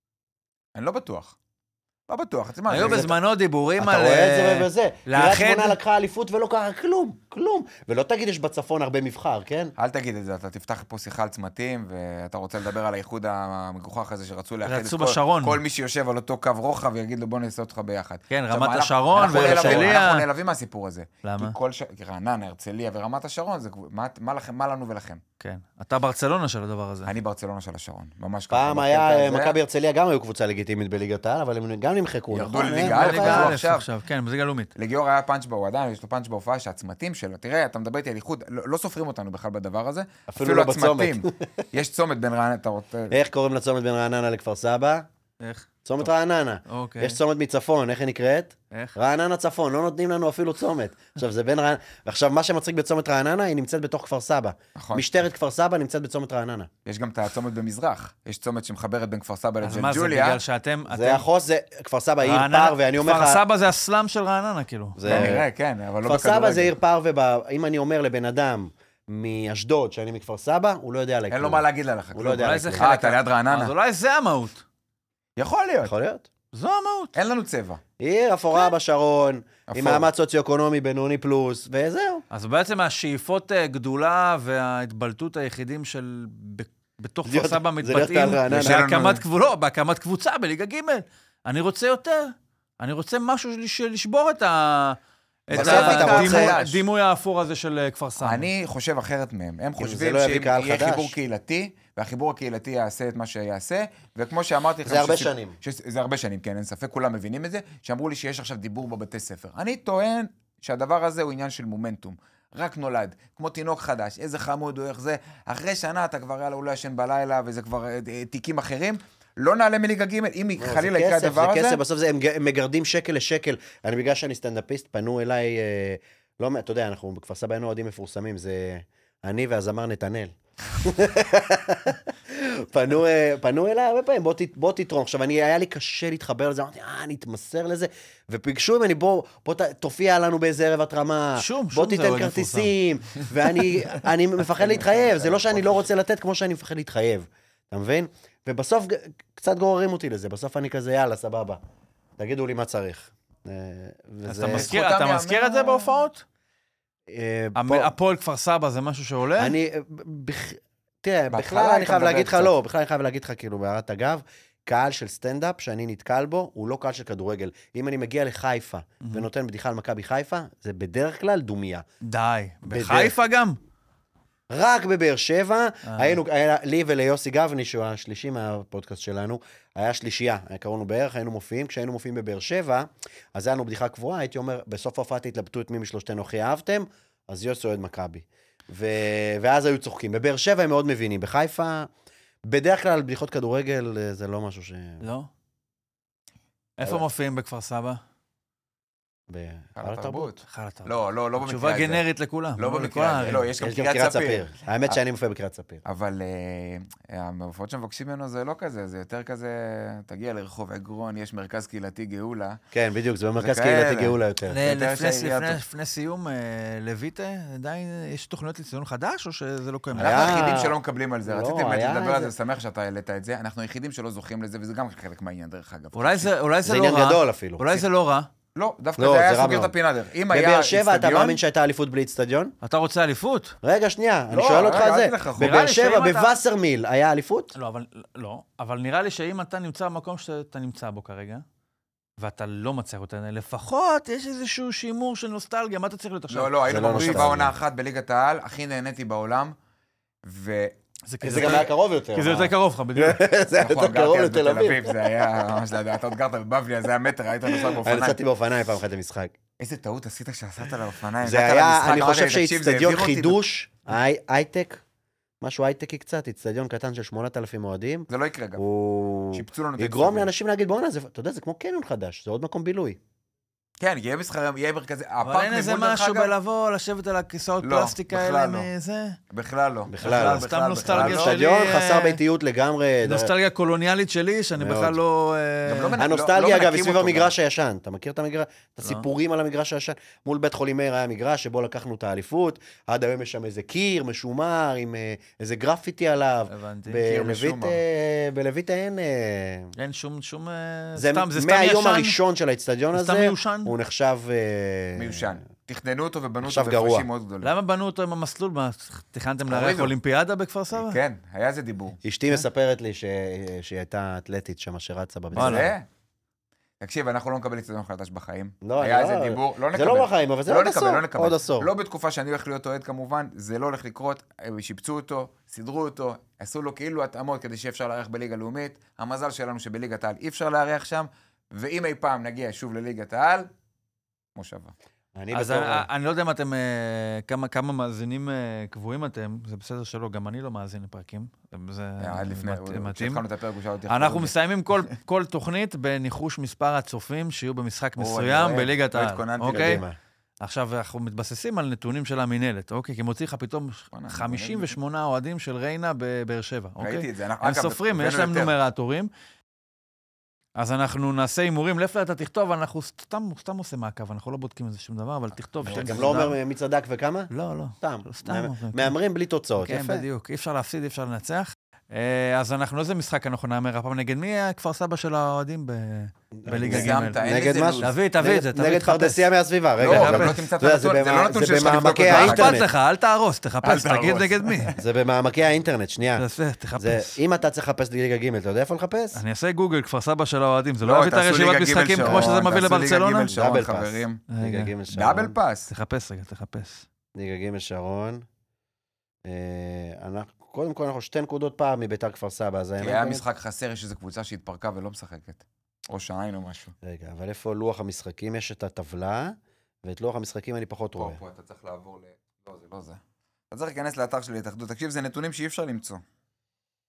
אני לא בטוח. לא בטוח. היו בזמנו דיבורים על... אתה רואה את זה ובזה. קריית שמונה לקחה אליפות ולא קרה כלום, כלום. ולא תגיד יש בצפון הרבה מבחר, כן? אל תגיד את זה, אתה תפתח פה שיחה על צמתים, ואתה רוצה לדבר על האיחוד המגוחך הזה שרצו לאחד את כל מי שיושב על אותו קו רוחב ויגיד לו בוא נעשה אותך ביחד. כן, רמת השרון והרצליה. אנחנו נעלבים מהסיפור הזה. למה? כי רעננה, הרצליה ורמת השרון, מה לכם, מה לנו ולכם? כן. אתה ברצלונה של הדבר הזה. אני ברצלונה של השרון, ממש ככה. פעם היה, מכבי הרצליה גם היו קבוצה לגיטימית בליגת העל, אבל הם גם נמחקו. ירדו לליגה א' עכשיו. כן, בליגה לאומית. לגיאור היה פאנץ' בו, עדיין יש לו פאנץ' בהופעה שהצמתים שלו, תראה, אתה מדבר איתי על איחוד, לא סופרים אותנו בכלל בדבר הזה. אפילו לא בצומת. יש צומת בין רעננה, אתה רוצה... איך קוראים לצומת בין רעננה לכפר סבא? איך? צומת רעננה. אוקיי. יש צומת מצפון, איך היא נקראת? איך? רעננה צפון, לא נותנים לנו אפילו צומת. עכשיו זה בין רעננה, ועכשיו מה שמצחיק בצומת רעננה, היא נמצאת בתוך כפר סבא. נכון. משטרת כפר סבא נמצאת בצומת רעננה. יש גם את הצומת במזרח. יש צומת שמחברת בין כפר סבא לג'לג'וליה. אז מה זה בגלל שאתם... זה החוס, זה כפר סבא עיר פר, ואני אומר לך... כפר סבא זה הסלאם של רעננה, כאילו. נראה, כן, אבל לא כפר סבא זה עיר פר, ואם אני אומר לבן אדם מאשדוד, שאני מכפר סבא, הוא לא יודע עליי. אין לו מה להגיד עליך. הוא לא יודע עליי. אה, אתה ליד רעננה. אז אולי זה המהות. יכול להיות. יכול להיות. זו המהות. אין לנו צבע. עיר אפורה בשרון, עם מעמד סוציו-אקונומי בינוני פלוס, וזהו. אז בעצם השאיפות גדולה וההתבלטות היחידים של בתוך כפר סבא מתבטאים בהקמת קבוצה בליגה ג'. אני רוצה יותר. אני רוצה משהו לשבור את ה... את הדימוי האפור הזה של כפר סבא. אני חושב אחרת מהם. הם חושבים שאם יהיה חיבור קהילתי, והחיבור הקהילתי יעשה את מה שיעשה, וכמו שאמרתי... זה הרבה שנים. זה הרבה שנים, כן, אין ספק, כולם מבינים את זה, שאמרו לי שיש עכשיו דיבור בבתי ספר. אני טוען שהדבר הזה הוא עניין של מומנטום. רק נולד, כמו תינוק חדש, איזה חמוד הוא, איך זה, אחרי שנה אתה כבר יאללה, אולי ישן בלילה, וזה כבר תיקים אחרים, לא נעלה מליגה ג' אם חלילה יקרה הדבר הזה. זה כסף, בסוף הם מגרדים שקל לשקל. אני בגלל שאני סטנדאפיסט, פנו אליי, לא, אתה יודע, אנחנו בכפר סבא היינו אוהדים מפורסמים, זה אני והזמר נתנאל. פנו, פנו אליי הרבה פעמים, בוא, בוא תתרום. עכשיו, אני, היה לי קשה להתחבר לזה, אמרתי, אה, אני אתמסר לזה, ופגשו ממני, בוא, בוא תופיע לנו באיזה ערב התרמה, שום, בוא שום תיתן כרטיסים, ואני אני מפחד להתחייב, זה לא שאני לא רוצה לתת כמו שאני מפחד להתחייב, אתה מבין? ובסוף קצת גוררים אותי לזה, בסוף אני כזה, יאללה, סבבה, תגידו לי מה צריך. אז אתה מזכיר, אתה מזכיר את זה בהופעות? הפועל כפר סבא זה משהו שעולה? אני, תראה, בכלל אני חייב להגיד לך, לא, בכלל אני חייב להגיד לך, כאילו, בהערת אגב, קהל של סטנדאפ שאני נתקל בו, הוא לא קהל של כדורגל. אם אני מגיע לחיפה ונותן בדיחה על מכבי חיפה, זה בדרך כלל דומיה. די, בחיפה גם? רק בבאר שבע, היינו, לי וליוסי גבני, שהוא השלישי מהפודקאסט שלנו, היה שלישייה, קראנו בערך, היינו מופיעים, כשהיינו מופיעים בבאר שבע, אז היה לנו בדיחה קבועה, הייתי אומר, בסוף ההופעה תתלבטו את מי משלושתנו הכי אהבתם, אז יוסי אוהד מכבי. ואז היו צוחקים. בבאר שבע הם מאוד מבינים, בחיפה, בדרך כלל בדיחות כדורגל זה לא משהו ש... לא? איפה מופיעים בכפר סבא? בחל התרבות. חל התרבות. לא, לא, לא במקרה הזה. תשובה גנרית לכולם. לא במקרה הזה, לא, יש גם קריית ספיר. האמת שאני מופיע בקריית ספיר. אבל המופעות שמבקשים ממנו זה לא כזה, זה יותר כזה, תגיע לרחוב עגרון, יש מרכז קהילתי גאולה. כן, בדיוק, זה במרכז קהילתי גאולה יותר. לפני סיום, לויטה, עדיין יש תוכניות לציון חדש, או שזה לא קיים? אנחנו היחידים שלא מקבלים על זה, רציתי באמת לדבר על זה, ושמח שאתה העלית את זה, אנחנו היחידים שלא זוכים לזה, וזה גם חלק מהעניין דרך אגב. אולי זה לא רע. אולי זה לא רע. לא, דווקא זה היה סוגר את הפינה דרך. בבאר שבע אתה מאמין שהייתה אליפות בלי אצטדיון? אתה רוצה אליפות? רגע, שנייה, אני שואל אותך על זה. בבאר שבע, בווסרמיל, היה אליפות? לא, אבל לא. אבל נראה לי שאם אתה נמצא במקום שאתה נמצא בו כרגע, ואתה לא מצליח אותה, לפחות יש איזשהו שימור של נוסטלגיה, מה אתה צריך להיות עכשיו? לא, לא, היינו במושיבה עונה אחת בליגת העל, הכי נהניתי בעולם, ו... זה גם היה קרוב יותר. כי זה יותר קרוב לך, בדיוק. זה היה יותר קרוב לתל אביב. זה היה ממש לדעת, אתה עוד גרת בבבליה, זה היה מטר, היית נוסע באופניים. אני נסעתי באופניים פעם אחת למשחק. איזה טעות עשית כשעשת על האופניים. זה היה, אני חושב שהצטדיון חידוש, הייטק, משהו הייטקי קצת, הצטדיון קטן של שמונת אלפים אוהדים. זה לא יקרה גם. שיפצו לנו את יגרום לאנשים להגיד, בוא'נה, אתה יודע, זה כמו קניון חדש, זה עוד מקום בילוי. כן, יהיה מסחר, יהיה מרכזי, אבל אין איזה משהו בלבוא, לשבת על הכיסאות פלסטיק האלה מזה? בכלל לא. בכלל לא. סתם נוסטלגיה שלי. סטדיון חסר ביתיות לגמרי. נוסטלגיה קולוניאלית שלי, שאני בכלל לא... הנוסטלגיה, אגב, היא סביב המגרש הישן. אתה מכיר את המגרש? את הסיפורים על המגרש הישן? מול בית חולים מאיר היה מגרש שבו לקחנו את האליפות, עד היום יש שם איזה קיר משומר, עם איזה גרפיטי עליו. הבנתי. בלויטה אין... אין שום... זה סתם ישן. מהיום הראשון של האצטדיון הזה, הוא נחשב... מיושן. תכננו אותו ובנו אותו בפרשים מאוד גדולים. למה בנו אותו עם המסלול? תכננתם לארח אולימפיאדה בכפר סבא? כן, היה זה דיבור. אשתי מספרת לי שהיא הייתה אתלטית שם שרצה בבית. זה? תקשיב, אנחנו לא נקבל אצטדיון חדש בחיים. לא, היה איזה דיבור, לא נקבל. זה לא בחיים, אבל זה עוד עשור. עוד עשור. לא בתקופה שאני הולך להיות אוהד כמובן, זה לא הולך לקרות, שיפצו אותו, סידרו אותו, עשו לו כאילו התאמות כדי שאפשר לארח בליגה לאומית. המזל שלנו שבליגת העל אי אפשר לארח שם, ואם אי פעם נגיע שוב לליגת העל, מושבה. אז אני לא יודע אם אתם, כמה מאזינים קבועים אתם, זה בסדר שלא, גם אני לא מאזין לפרקים, זה מתאים. אנחנו מסיימים כל תוכנית בניחוש מספר הצופים שיהיו במשחק מסוים בליגת העל, אוקיי? עכשיו אנחנו מתבססים על נתונים של המנהלת, אוקיי? כי מוציא לך פתאום חמישים ושמונה אוהדים של ריינה בבאר שבע, אוקיי? הם סופרים, יש להם נומרטורים. אז אנחנו נעשה אימורים, לפני אתה תכתוב, אנחנו סתם, סתם עושה מעקב, אנחנו לא בודקים איזה שום דבר, אבל תכתוב. אתה גם לא אומר מי צדק וכמה? לא, לא. סתם. סתם. מאמרים בלי תוצאות, יפה. כן, בדיוק. אי אפשר להפסיד, אי אפשר לנצח. אז אנחנו, איזה משחק אנחנו נאמר הפעם, נגד מי הכפר סבא של האוהדים בליגה ג'? נגד מה? תביא, תביא את זה, נגד פרדסיה מהסביבה, רגע. לא, גם לא תמצא את הנתון, זה לא נתון שיש לך לבדוק אותו. אל תפת לך, אל תהרוס, תחפש, תגיד נגד מי. זה במעמקי האינטרנט, שנייה. תחפש. אם אתה צריך לחפש ליגה ג', אתה יודע איפה לחפש? אני אעשה גוגל, כפר סבא של האוהדים, זה לא יביא את הרשימת משחקים כמו שזה מביא לברצלונה? דאבל פאס. ליגה ג' שרון. דאבל פאס. תחפש רגע, תחפש. ליגה ג' שרון. קודם כל אנחנו שתי נקודות פעם מביתר כפר סבא. כי היה משחק חסר, יש איזו קבוצה שהתפרקה ולא משחקת. או שעין או משהו. רגע, אבל איפה לוח המשחקים? יש את הטבלה, ואת לוח המשחקים אני פחות רואה. פה, פה, אתה צריך לעבור ל... לא, זה לא זה. אתה צריך להיכנס לאתר של ההתאחדות. תקשיב, זה נתונים שאי אפשר למצוא.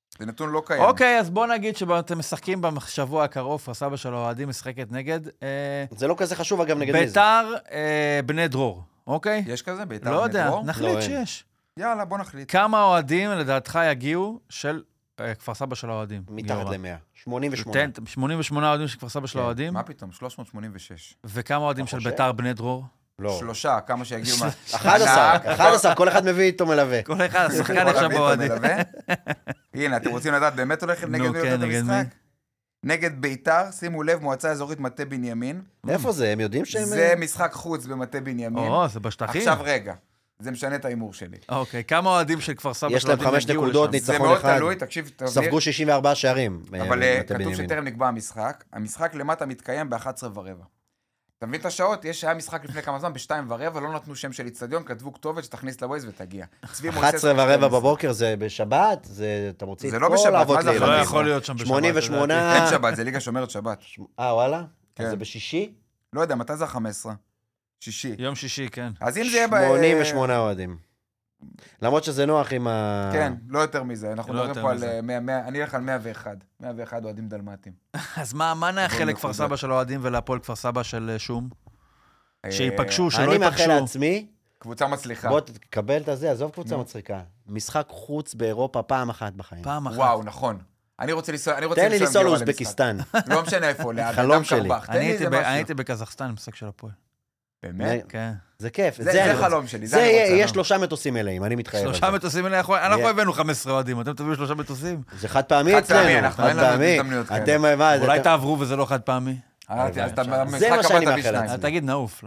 זה נתון לא קיים. אוקיי, אז בוא נגיד שאתם משחקים בשבוע הקרוב, כפר סבא של האוהדים משחקת נגד... זה לא כזה חשוב, אגב, נגד מי זה. ביתר בני דרור, אוקיי? יש כזה? ביתר בני לא דרור? יודע, נחליט שיש. יאללה, בוא נחליט. כמה אוהדים לדעתך יגיעו של כפר סבא של האוהדים? מתחת ל-מאה. שמונים ושמונה. שמונים ושמונה אוהדים של כפר סבא של האוהדים? מה פתאום? שלוש מאות שמונים ושש. וכמה אוהדים של ביתר בני דרור? לא. שלושה, כמה שיגיעו מה... אחד עשר, אחד עשר, כל אחד מביא איתו מלווה. כל אחד, השחקן עכשיו באוהדים. הנה, אתם רוצים לדעת, באמת הולך נגד מי יותר המשחק? נגד ביתר, שימו לב, מועצה אזורית מטה בנימין. איפה זה? הם יודעים שהם... זה משחק חוץ במטה בנימין. או, זה בשטחים. עכשיו רגע, זה משנה את האימור שלי. אוקיי, כמה אוהדים של כפר סבא יש להם חמש נקודות, ניצחון אחד. זה מאוד תלוי, תקשיב, תבהיר. ספגו שישים וארבעה שערים. אבל כתוב שטרם נקבע המשחק. המשחק למטה מתקיים ב-אחת עשרה ורבע. אתה מבין את השעות? יש היה משחק לפני כמה זמן, בשתיים ורבע, לא נתנו שם של אצטדיון, כתבו כתובת שתכניס לווייז ותגיע. אחת עשרה ורבע בבוקר זה בשבת? זה, אתה מוציא את כל האבות לילדים. זה לא יכול להיות שם בשבת. שמונים ושמונה... אין שבת, זה ליגה שומרת שבת. אה, וואלה? אז זה בשישי? לא יודע, מתי זה ה-חמש עשרה? שישי. יום שישי, כן. אז אם זה יהיה ב... שמונים ושמונה אוהדים. למרות שזה נוח עם ה... כן, לא יותר מזה. אנחנו מדברים פה על מאה, אני אלך על מאה ואחת. מאה ואחת אוהדים דלמטים. אז מה נאחל לכפר סבא של אוהדים ולהפועל כפר סבא של שום? שיפגשו, שלא ייפגשו. אני מאחל לעצמי... קבוצה מצליחה. בוא תקבל את הזה, עזוב קבוצה מצחיקה. משחק חוץ באירופה פעם אחת בחיים. פעם אחת. וואו, נכון. אני רוצה לנסוע, אני רוצה תן לי לנסוע לאוזבקיסטן. לא משנה איפה, חלום שלי. אני הייתי בקזחסטן, משחק של הפועל. באמת? כן. זה כיף. זה חלום שלי. זה יש שלושה מטוסים מלאים, אני מתחייב על זה. שלושה מטוסים מלאים, אנחנו הבאנו חמישה עשרה אוהדים, אתם תביאו שלושה מטוסים? זה חד פעמי אצלנו. חד פעמי. אתם, מה? אולי תעברו וזה לא חד פעמי. זה מה שאני מאחל לעצמי. תגיד נעוף.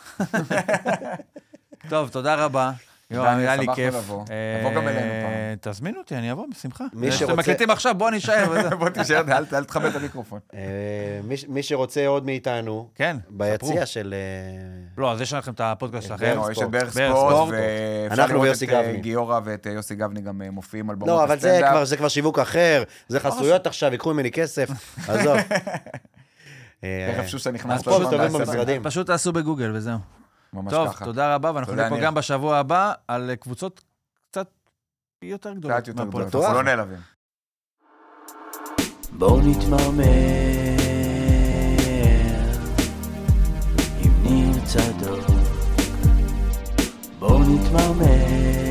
טוב, תודה רבה. יואו, היה לי כיף. לבוא גם אלינו פעם. תזמינו אותי, אני אבוא בשמחה. אתם מקליטים עכשיו, בוא נשאר. בוא תישאר, אל תחבא את המיקרופון. מי שרוצה עוד מאיתנו, ביציע של... לא, אז יש לכם את הפודקאסט שלכם. יש את בערך ספורט, אנחנו ויוסי גבני. את גיורא ואת יוסי גבני גם מופיעים על במות הסטנדאפ. לא, אבל זה כבר שיווק אחר, זה חסויות עכשיו, יקחו ממני כסף, עזוב. תכף שושה נכנס במשרדים. פשוט תעשו בגוגל וזהו. ממש טוב, ככה. תודה רבה, ואנחנו נהיה פה גם בשבוע הבא על קבוצות קצת יותר גדולות. קצת יותר גדולות, אנחנו לא נעלבים. בואו נתמרמר עם ניר צדוק. בואו נתמרמר